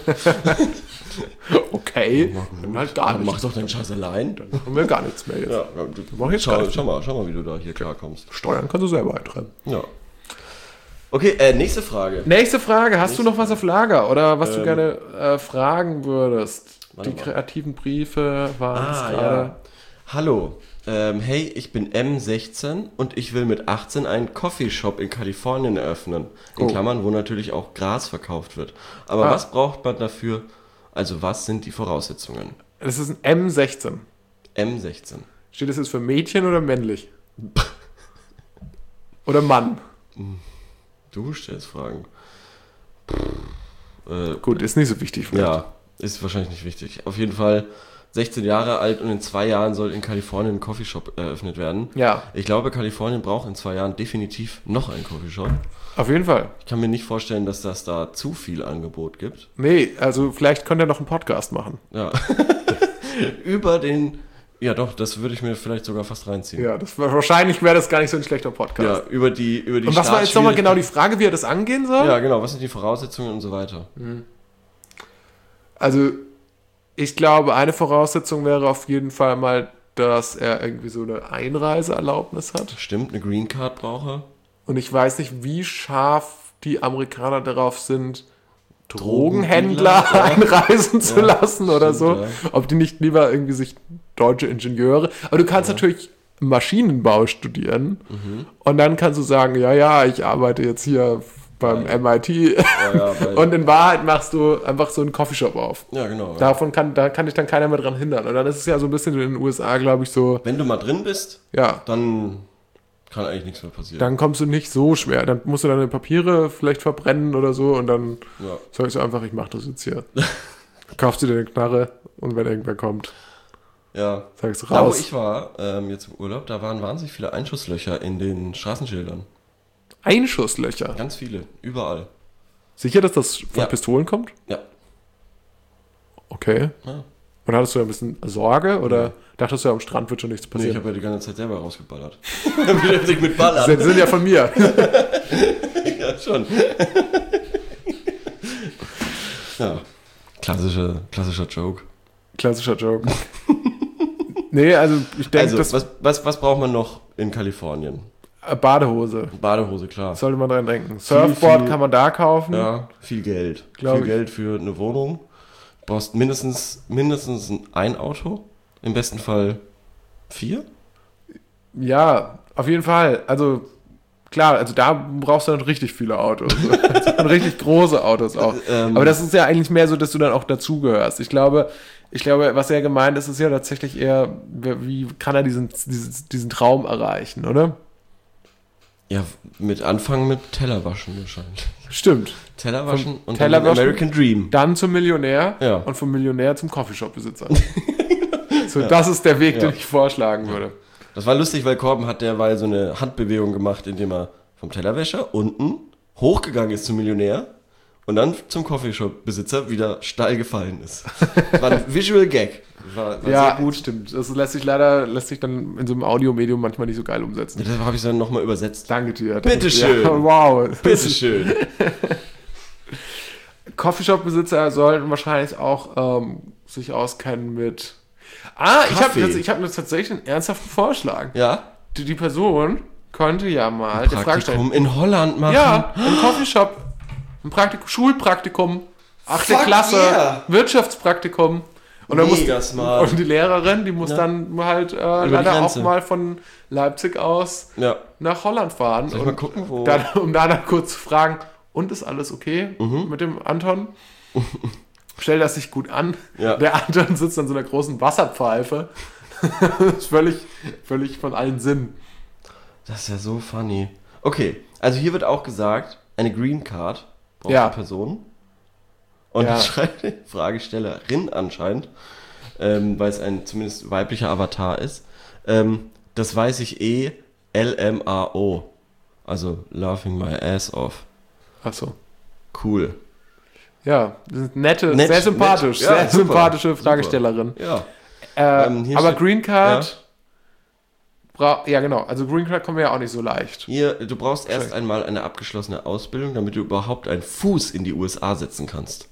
Speaker 1: Okay, dann halt gar nichts.
Speaker 2: Mach doch deinen Scheiß allein.
Speaker 1: Dann machen wir gar nichts mehr jetzt.
Speaker 2: Ja, schau mal, wie du da hier klarkommst.
Speaker 1: Steuern kannst du selber eintreiben.
Speaker 2: Ja. Okay, nächste Frage.
Speaker 1: Hast du noch was auf Lager oder was du gerne fragen würdest? Die kreativen Briefe waren es gerade.
Speaker 2: Ja. Hallo, hey, ich bin M16 und ich will mit 18 einen Coffeeshop in Kalifornien eröffnen. In Klammern, wo natürlich auch Gras verkauft wird. Aber was braucht man dafür? Also was sind die Voraussetzungen?
Speaker 1: Das ist ein M16.
Speaker 2: M16.
Speaker 1: Steht das jetzt für Mädchen oder männlich? Oder Mann?
Speaker 2: Du stellst Fragen.
Speaker 1: Gut, ist nicht so wichtig. Vielleicht.
Speaker 2: Ja, ist wahrscheinlich nicht wichtig. Auf jeden Fall 16 Jahre alt und in 2 Jahren soll in Kalifornien ein Coffeeshop eröffnet werden.
Speaker 1: Ja.
Speaker 2: Ich glaube, Kalifornien braucht in 2 Jahren definitiv noch einen Coffeeshop.
Speaker 1: Auf jeden Fall.
Speaker 2: Ich kann mir nicht vorstellen, dass das da zu viel Angebot gibt.
Speaker 1: Nee, also vielleicht könnt ihr noch einen Podcast machen.
Speaker 2: Ja. Über den... Ja doch, das würde ich mir vielleicht sogar fast reinziehen.
Speaker 1: Ja, wahrscheinlich wäre das gar nicht so ein schlechter Podcast.
Speaker 2: Ja, über die
Speaker 1: Und was war jetzt nochmal genau die Frage, wie er das angehen soll?
Speaker 2: Ja, genau, was sind die Voraussetzungen und so weiter.
Speaker 1: Also, ich glaube, eine Voraussetzung wäre auf jeden Fall mal, dass er irgendwie so eine Einreiseerlaubnis hat.
Speaker 2: Stimmt, eine Green Card brauche.
Speaker 1: Und ich weiß nicht, wie scharf die Amerikaner darauf sind, Drogenhändler einreisen zu lassen oder so. Ja. Ob die nicht lieber irgendwie sich deutsche Ingenieure... Aber du kannst natürlich Maschinenbau studieren und dann kannst du sagen, ja, ich arbeite jetzt hier beim MIT. Und in Wahrheit machst du einfach so einen Coffeeshop auf.
Speaker 2: Ja, genau.
Speaker 1: Da kann dich dann keiner mehr dran hindern. Und dann ist es ja so ein bisschen in den USA, glaube ich, so.
Speaker 2: Wenn du mal drin bist, dann kann eigentlich nichts mehr passieren.
Speaker 1: Dann kommst du nicht so schwer. Dann musst du deine Papiere vielleicht verbrennen oder so und dann sagst du einfach, ich mach das jetzt hier. Kaufst du dir eine Knarre und wenn irgendwer kommt, sagst du raus.
Speaker 2: Da, wo ich war, jetzt im Urlaub, da waren wahnsinnig viele Einschusslöcher in den Straßenschildern.
Speaker 1: Einschusslöcher?
Speaker 2: Ganz viele, überall.
Speaker 1: Sicher, dass das von Pistolen kommt?
Speaker 2: Ja.
Speaker 1: Okay.
Speaker 2: Ja.
Speaker 1: Und hattest du ein bisschen Sorge oder dachtest du, am Strand wird schon nichts passieren?
Speaker 2: Nee, ich habe ja die ganze Zeit selber rausgeballert. Wieder mit Ballern.
Speaker 1: Die sind ja von mir.
Speaker 2: Ja, schon. Ja, klassischer Joke.
Speaker 1: Klassischer Joke. Nee, also ich denke,
Speaker 2: was braucht man noch in Kalifornien?
Speaker 1: Badehose.
Speaker 2: Badehose, klar.
Speaker 1: Sollte man dran denken. Surfboard
Speaker 2: viel,
Speaker 1: kann man da kaufen.
Speaker 2: Ja, viel Geld. Viel Geld für eine Wohnung. Du brauchst mindestens ein Auto. Im besten Fall 4.
Speaker 1: Ja, auf jeden Fall. Also klar, also da brauchst du dann richtig viele Autos. Also richtig große Autos auch. Aber das ist ja eigentlich mehr so, dass du dann auch dazugehörst. Ich glaube, was er gemeint ist, ist ja tatsächlich eher, wie kann er diesen Traum erreichen, oder?
Speaker 2: Ja, Anfangen mit Tellerwaschen wahrscheinlich.
Speaker 1: Stimmt.
Speaker 2: Tellerwaschen und dann American Dream.
Speaker 1: Dann zum Millionär und vom Millionär zum Coffeeshop-Besitzer. So, das ist der Weg, den ich vorschlagen würde.
Speaker 2: Das war lustig, weil Corbin hat derweil so eine Handbewegung gemacht, indem er vom Tellerwäscher unten hochgegangen ist zum Millionär und dann zum Coffeeshop-Besitzer wieder steil gefallen ist. War ein Visual Gag. War sehr gut.
Speaker 1: Stimmt. Das lässt sich dann in so einem Audiomedium manchmal nicht so geil umsetzen.
Speaker 2: Das habe ich dann nochmal übersetzt.
Speaker 1: Danke dir.
Speaker 2: Bitteschön.
Speaker 1: Ja, wow.
Speaker 2: Bitteschön.
Speaker 1: Coffeeshop-Besitzer sollten wahrscheinlich auch sich auskennen mit... ich hab mir tatsächlich einen ernsthaften Vorschlag.
Speaker 2: Ja?
Speaker 1: Die Person könnte ja mal...
Speaker 2: Ein Praktikum in Holland machen.
Speaker 1: Ja, im Coffeeshop. Ein Schulpraktikum. 8. Klasse. Wirtschaftspraktikum. Und dann und die Lehrerin, die muss dann halt leider auch mal von Leipzig aus nach Holland fahren.
Speaker 2: Soll ich mal gucken, wo?
Speaker 1: Um dann kurz zu fragen, und ist alles okay mit dem Anton? Stell das sich gut an. Ja. Der Anton sitzt an so einer großen Wasserpfeife. Das ist völlig von allen Sinnen.
Speaker 2: Das ist ja so funny. Okay, also hier wird auch gesagt, eine Green Card braucht die Person. Und das schreibt die Fragestellerin anscheinend, weil es ein zumindest weiblicher Avatar ist. Das weiß ich LMAO. Also Laughing My Ass Off.
Speaker 1: Ach so.
Speaker 2: Cool.
Speaker 1: Ja, sehr sympathisch. Sehr sympathische Fragestellerin.
Speaker 2: Super.
Speaker 1: Ja. Aber Green Card... Ja, genau. Also Green Card kommen wir ja auch nicht so leicht.
Speaker 2: Hier, du brauchst erst einmal eine abgeschlossene Ausbildung, damit du überhaupt einen Fuß in die USA setzen kannst.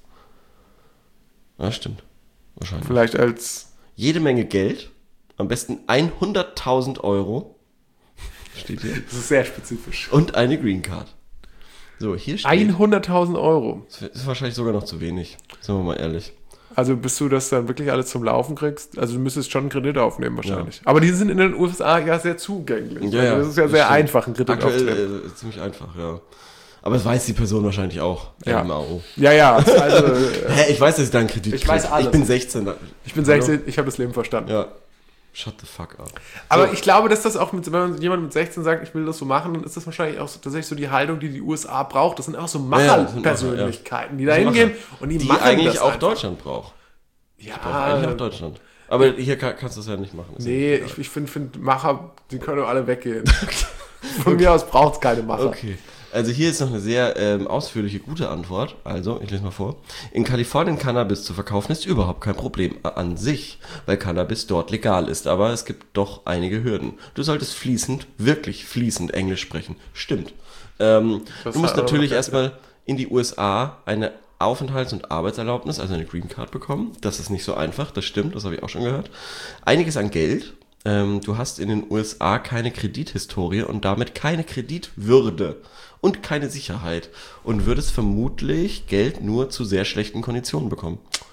Speaker 2: Ja, stimmt. Wahrscheinlich.
Speaker 1: Vielleicht als...
Speaker 2: Jede Menge Geld. Am besten 100.000 Euro. Steht hier.
Speaker 1: Das ist sehr spezifisch.
Speaker 2: Und eine Green Card. So, hier steht...
Speaker 1: 100.000 Euro.
Speaker 2: Das ist wahrscheinlich sogar noch zu wenig. Sagen wir mal ehrlich.
Speaker 1: Also bis du das dann wirklich alles zum Laufen kriegst, also du müsstest schon einen Kredit aufnehmen wahrscheinlich. Ja. Aber die sind in den USA ja sehr zugänglich.
Speaker 2: Ja,
Speaker 1: also das ist ja sehr einfach, einen Kredit
Speaker 2: aufzunehmen. Ziemlich einfach, ja. Aber das weiß die Person wahrscheinlich auch.
Speaker 1: Ja, also...
Speaker 2: Ich weiß, dass ich da einen Kredit kriege.
Speaker 1: Ich weiß alles.
Speaker 2: Ich bin 16.
Speaker 1: Ich bin 16, ich habe das Leben verstanden.
Speaker 2: Ja. Shut the fuck up.
Speaker 1: Aber ich glaube, dass das auch, wenn man jemand mit 16 sagt, ich will das so machen, dann ist das wahrscheinlich auch so, tatsächlich so die Haltung, die USA braucht. Das sind auch so Macherpersönlichkeiten, die da hingehen und die machen
Speaker 2: eigentlich
Speaker 1: das
Speaker 2: auch
Speaker 1: einfach.
Speaker 2: Deutschland braucht.
Speaker 1: Ja.
Speaker 2: Braucht eigentlich auch Deutschland. Aber hier kannst du es ja nicht machen.
Speaker 1: Nee, ich finde Macher, die können alle weggehen. Von mir aus braucht es keine Macher.
Speaker 2: Okay. Also hier ist noch eine sehr ausführliche, gute Antwort. Also, ich lese mal vor. In Kalifornien Cannabis zu verkaufen ist überhaupt kein Problem an sich, weil Cannabis dort legal ist. Aber es gibt doch einige Hürden. Du solltest wirklich fließend Englisch sprechen. Stimmt. Du musst natürlich erstmal in die USA eine Aufenthalts- und Arbeitserlaubnis, also eine Green Card bekommen. Das ist nicht so einfach, das stimmt, das habe ich auch schon gehört. Einiges an Geld. Du hast in den USA keine Kredithistorie und damit keine Kreditwürde und keine Sicherheit und würdest vermutlich Geld nur zu sehr schlechten Konditionen bekommen.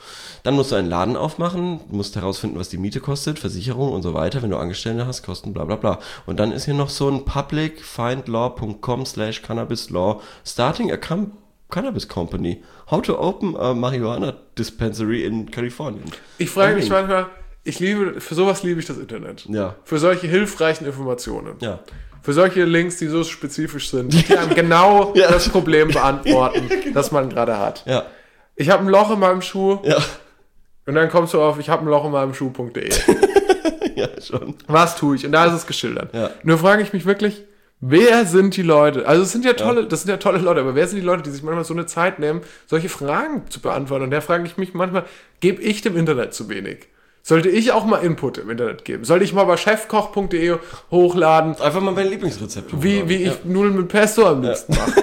Speaker 2: Dann musst du einen Laden aufmachen, musst herausfinden, was die Miete kostet, Versicherung und so weiter. Wenn du Angestellte hast, Kosten, bla bla bla. Und dann ist hier noch so ein publicfindlaw.com/cannabislaw starting a cannabis company. How to open a marijuana dispensary in Kalifornien.
Speaker 1: Ich frage mich manchmal, für sowas liebe ich das Internet.
Speaker 2: Ja.
Speaker 1: Für solche hilfreichen Informationen.
Speaker 2: Ja.
Speaker 1: Für solche Links, die so spezifisch sind, die einem genau das Problem beantworten, das man gerade hat.
Speaker 2: Ja.
Speaker 1: Ich habe ein Loch in meinem Schuh.
Speaker 2: Ja.
Speaker 1: Und dann kommst du auf, ich habe ein Loch in meinem Schuh.de.
Speaker 2: Ja, schon.
Speaker 1: Was tue ich? Und da ist es geschildert.
Speaker 2: Ja.
Speaker 1: Nur frage ich mich wirklich, wer sind die Leute? Also das sind ja tolle Leute, aber wer sind die Leute, die sich manchmal so eine Zeit nehmen, solche Fragen zu beantworten? Und da frage ich mich manchmal, gebe ich dem Internet zu wenig? Sollte ich auch mal Input im Internet geben? Sollte ich mal bei chefkoch.de hochladen?
Speaker 2: Einfach mal mein Lieblingsrezept.
Speaker 1: Wie ich Nudeln mit Pesto am liebsten mache.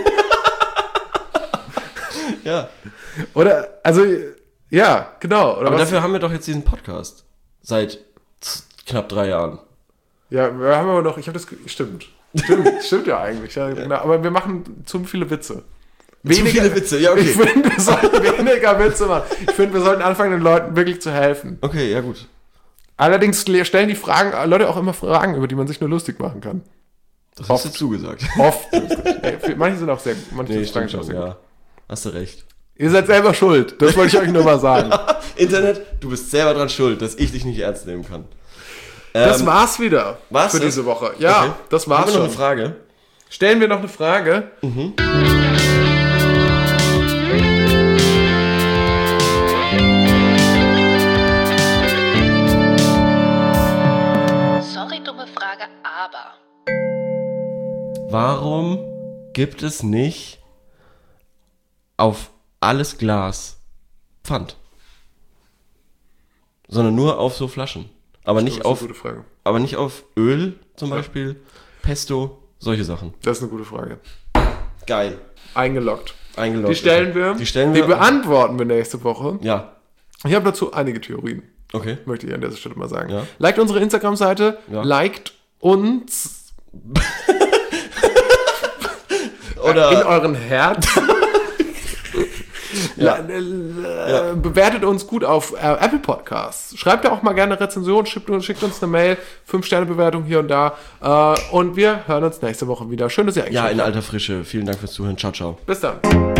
Speaker 2: Ja.
Speaker 1: Oder, also, ja, genau. Oder
Speaker 2: aber dafür haben wir doch jetzt diesen Podcast. Seit knapp 3 Jahren.
Speaker 1: Ja, wir haben aber noch, stimmt ja eigentlich. Ja, genau. Aber wir machen zu viele Witze.
Speaker 2: Viele Witze, ja, okay.
Speaker 1: Ich finde, wir sollten weniger Witze machen. Ich finde, wir sollten anfangen, den Leuten wirklich zu helfen.
Speaker 2: Okay, ja gut.
Speaker 1: Allerdings stellen die Leute auch immer Fragen, über die man sich nur lustig machen kann.
Speaker 2: Das hast du zugesagt.
Speaker 1: Oft. Manche sind auch sehr gut. Manche
Speaker 2: Fragen schon, ja. Hast du recht.
Speaker 1: Ihr seid selber schuld. Das wollte ich euch nur mal sagen.
Speaker 2: Internet, du bist selber dran schuld, dass ich dich nicht ernst nehmen kann.
Speaker 1: Das war's wieder für diese Woche. Ja, okay. Das war's
Speaker 2: schon.
Speaker 1: Haben
Speaker 2: wir noch eine Frage?
Speaker 1: Stellen wir noch eine Frage?
Speaker 2: Mhm.
Speaker 3: Aber.
Speaker 2: Warum gibt es nicht auf alles Glas Pfand? Sondern nur auf so Flaschen. Aber nicht auf, aber nicht auf Öl zum Beispiel, Pesto, solche Sachen.
Speaker 1: Das ist eine gute Frage.
Speaker 2: Geil.
Speaker 1: Eingeloggt. Die stellen wir. Die beantworten wir nächste Woche.
Speaker 2: Ja.
Speaker 1: Ich habe dazu einige Theorien.
Speaker 2: Okay.
Speaker 1: Möchte ich an dieser Stelle mal sagen.
Speaker 2: Ja.
Speaker 1: Liked unsere Instagram-Seite.
Speaker 2: Ja.
Speaker 1: Liked uns.
Speaker 2: Oder
Speaker 1: in euren Herzen.
Speaker 2: Ja.
Speaker 1: Bewertet uns gut auf Apple Podcasts. Schreibt ja auch mal gerne eine Rezension, schickt uns eine Mail, 5-Sterne-Bewertung hier und da. Und wir hören uns nächste Woche wieder. Schön, dass ihr eingeschaltet habt.
Speaker 2: Ja, in alter Frische. Vielen Dank fürs Zuhören. Ciao, ciao.
Speaker 1: Bis dann.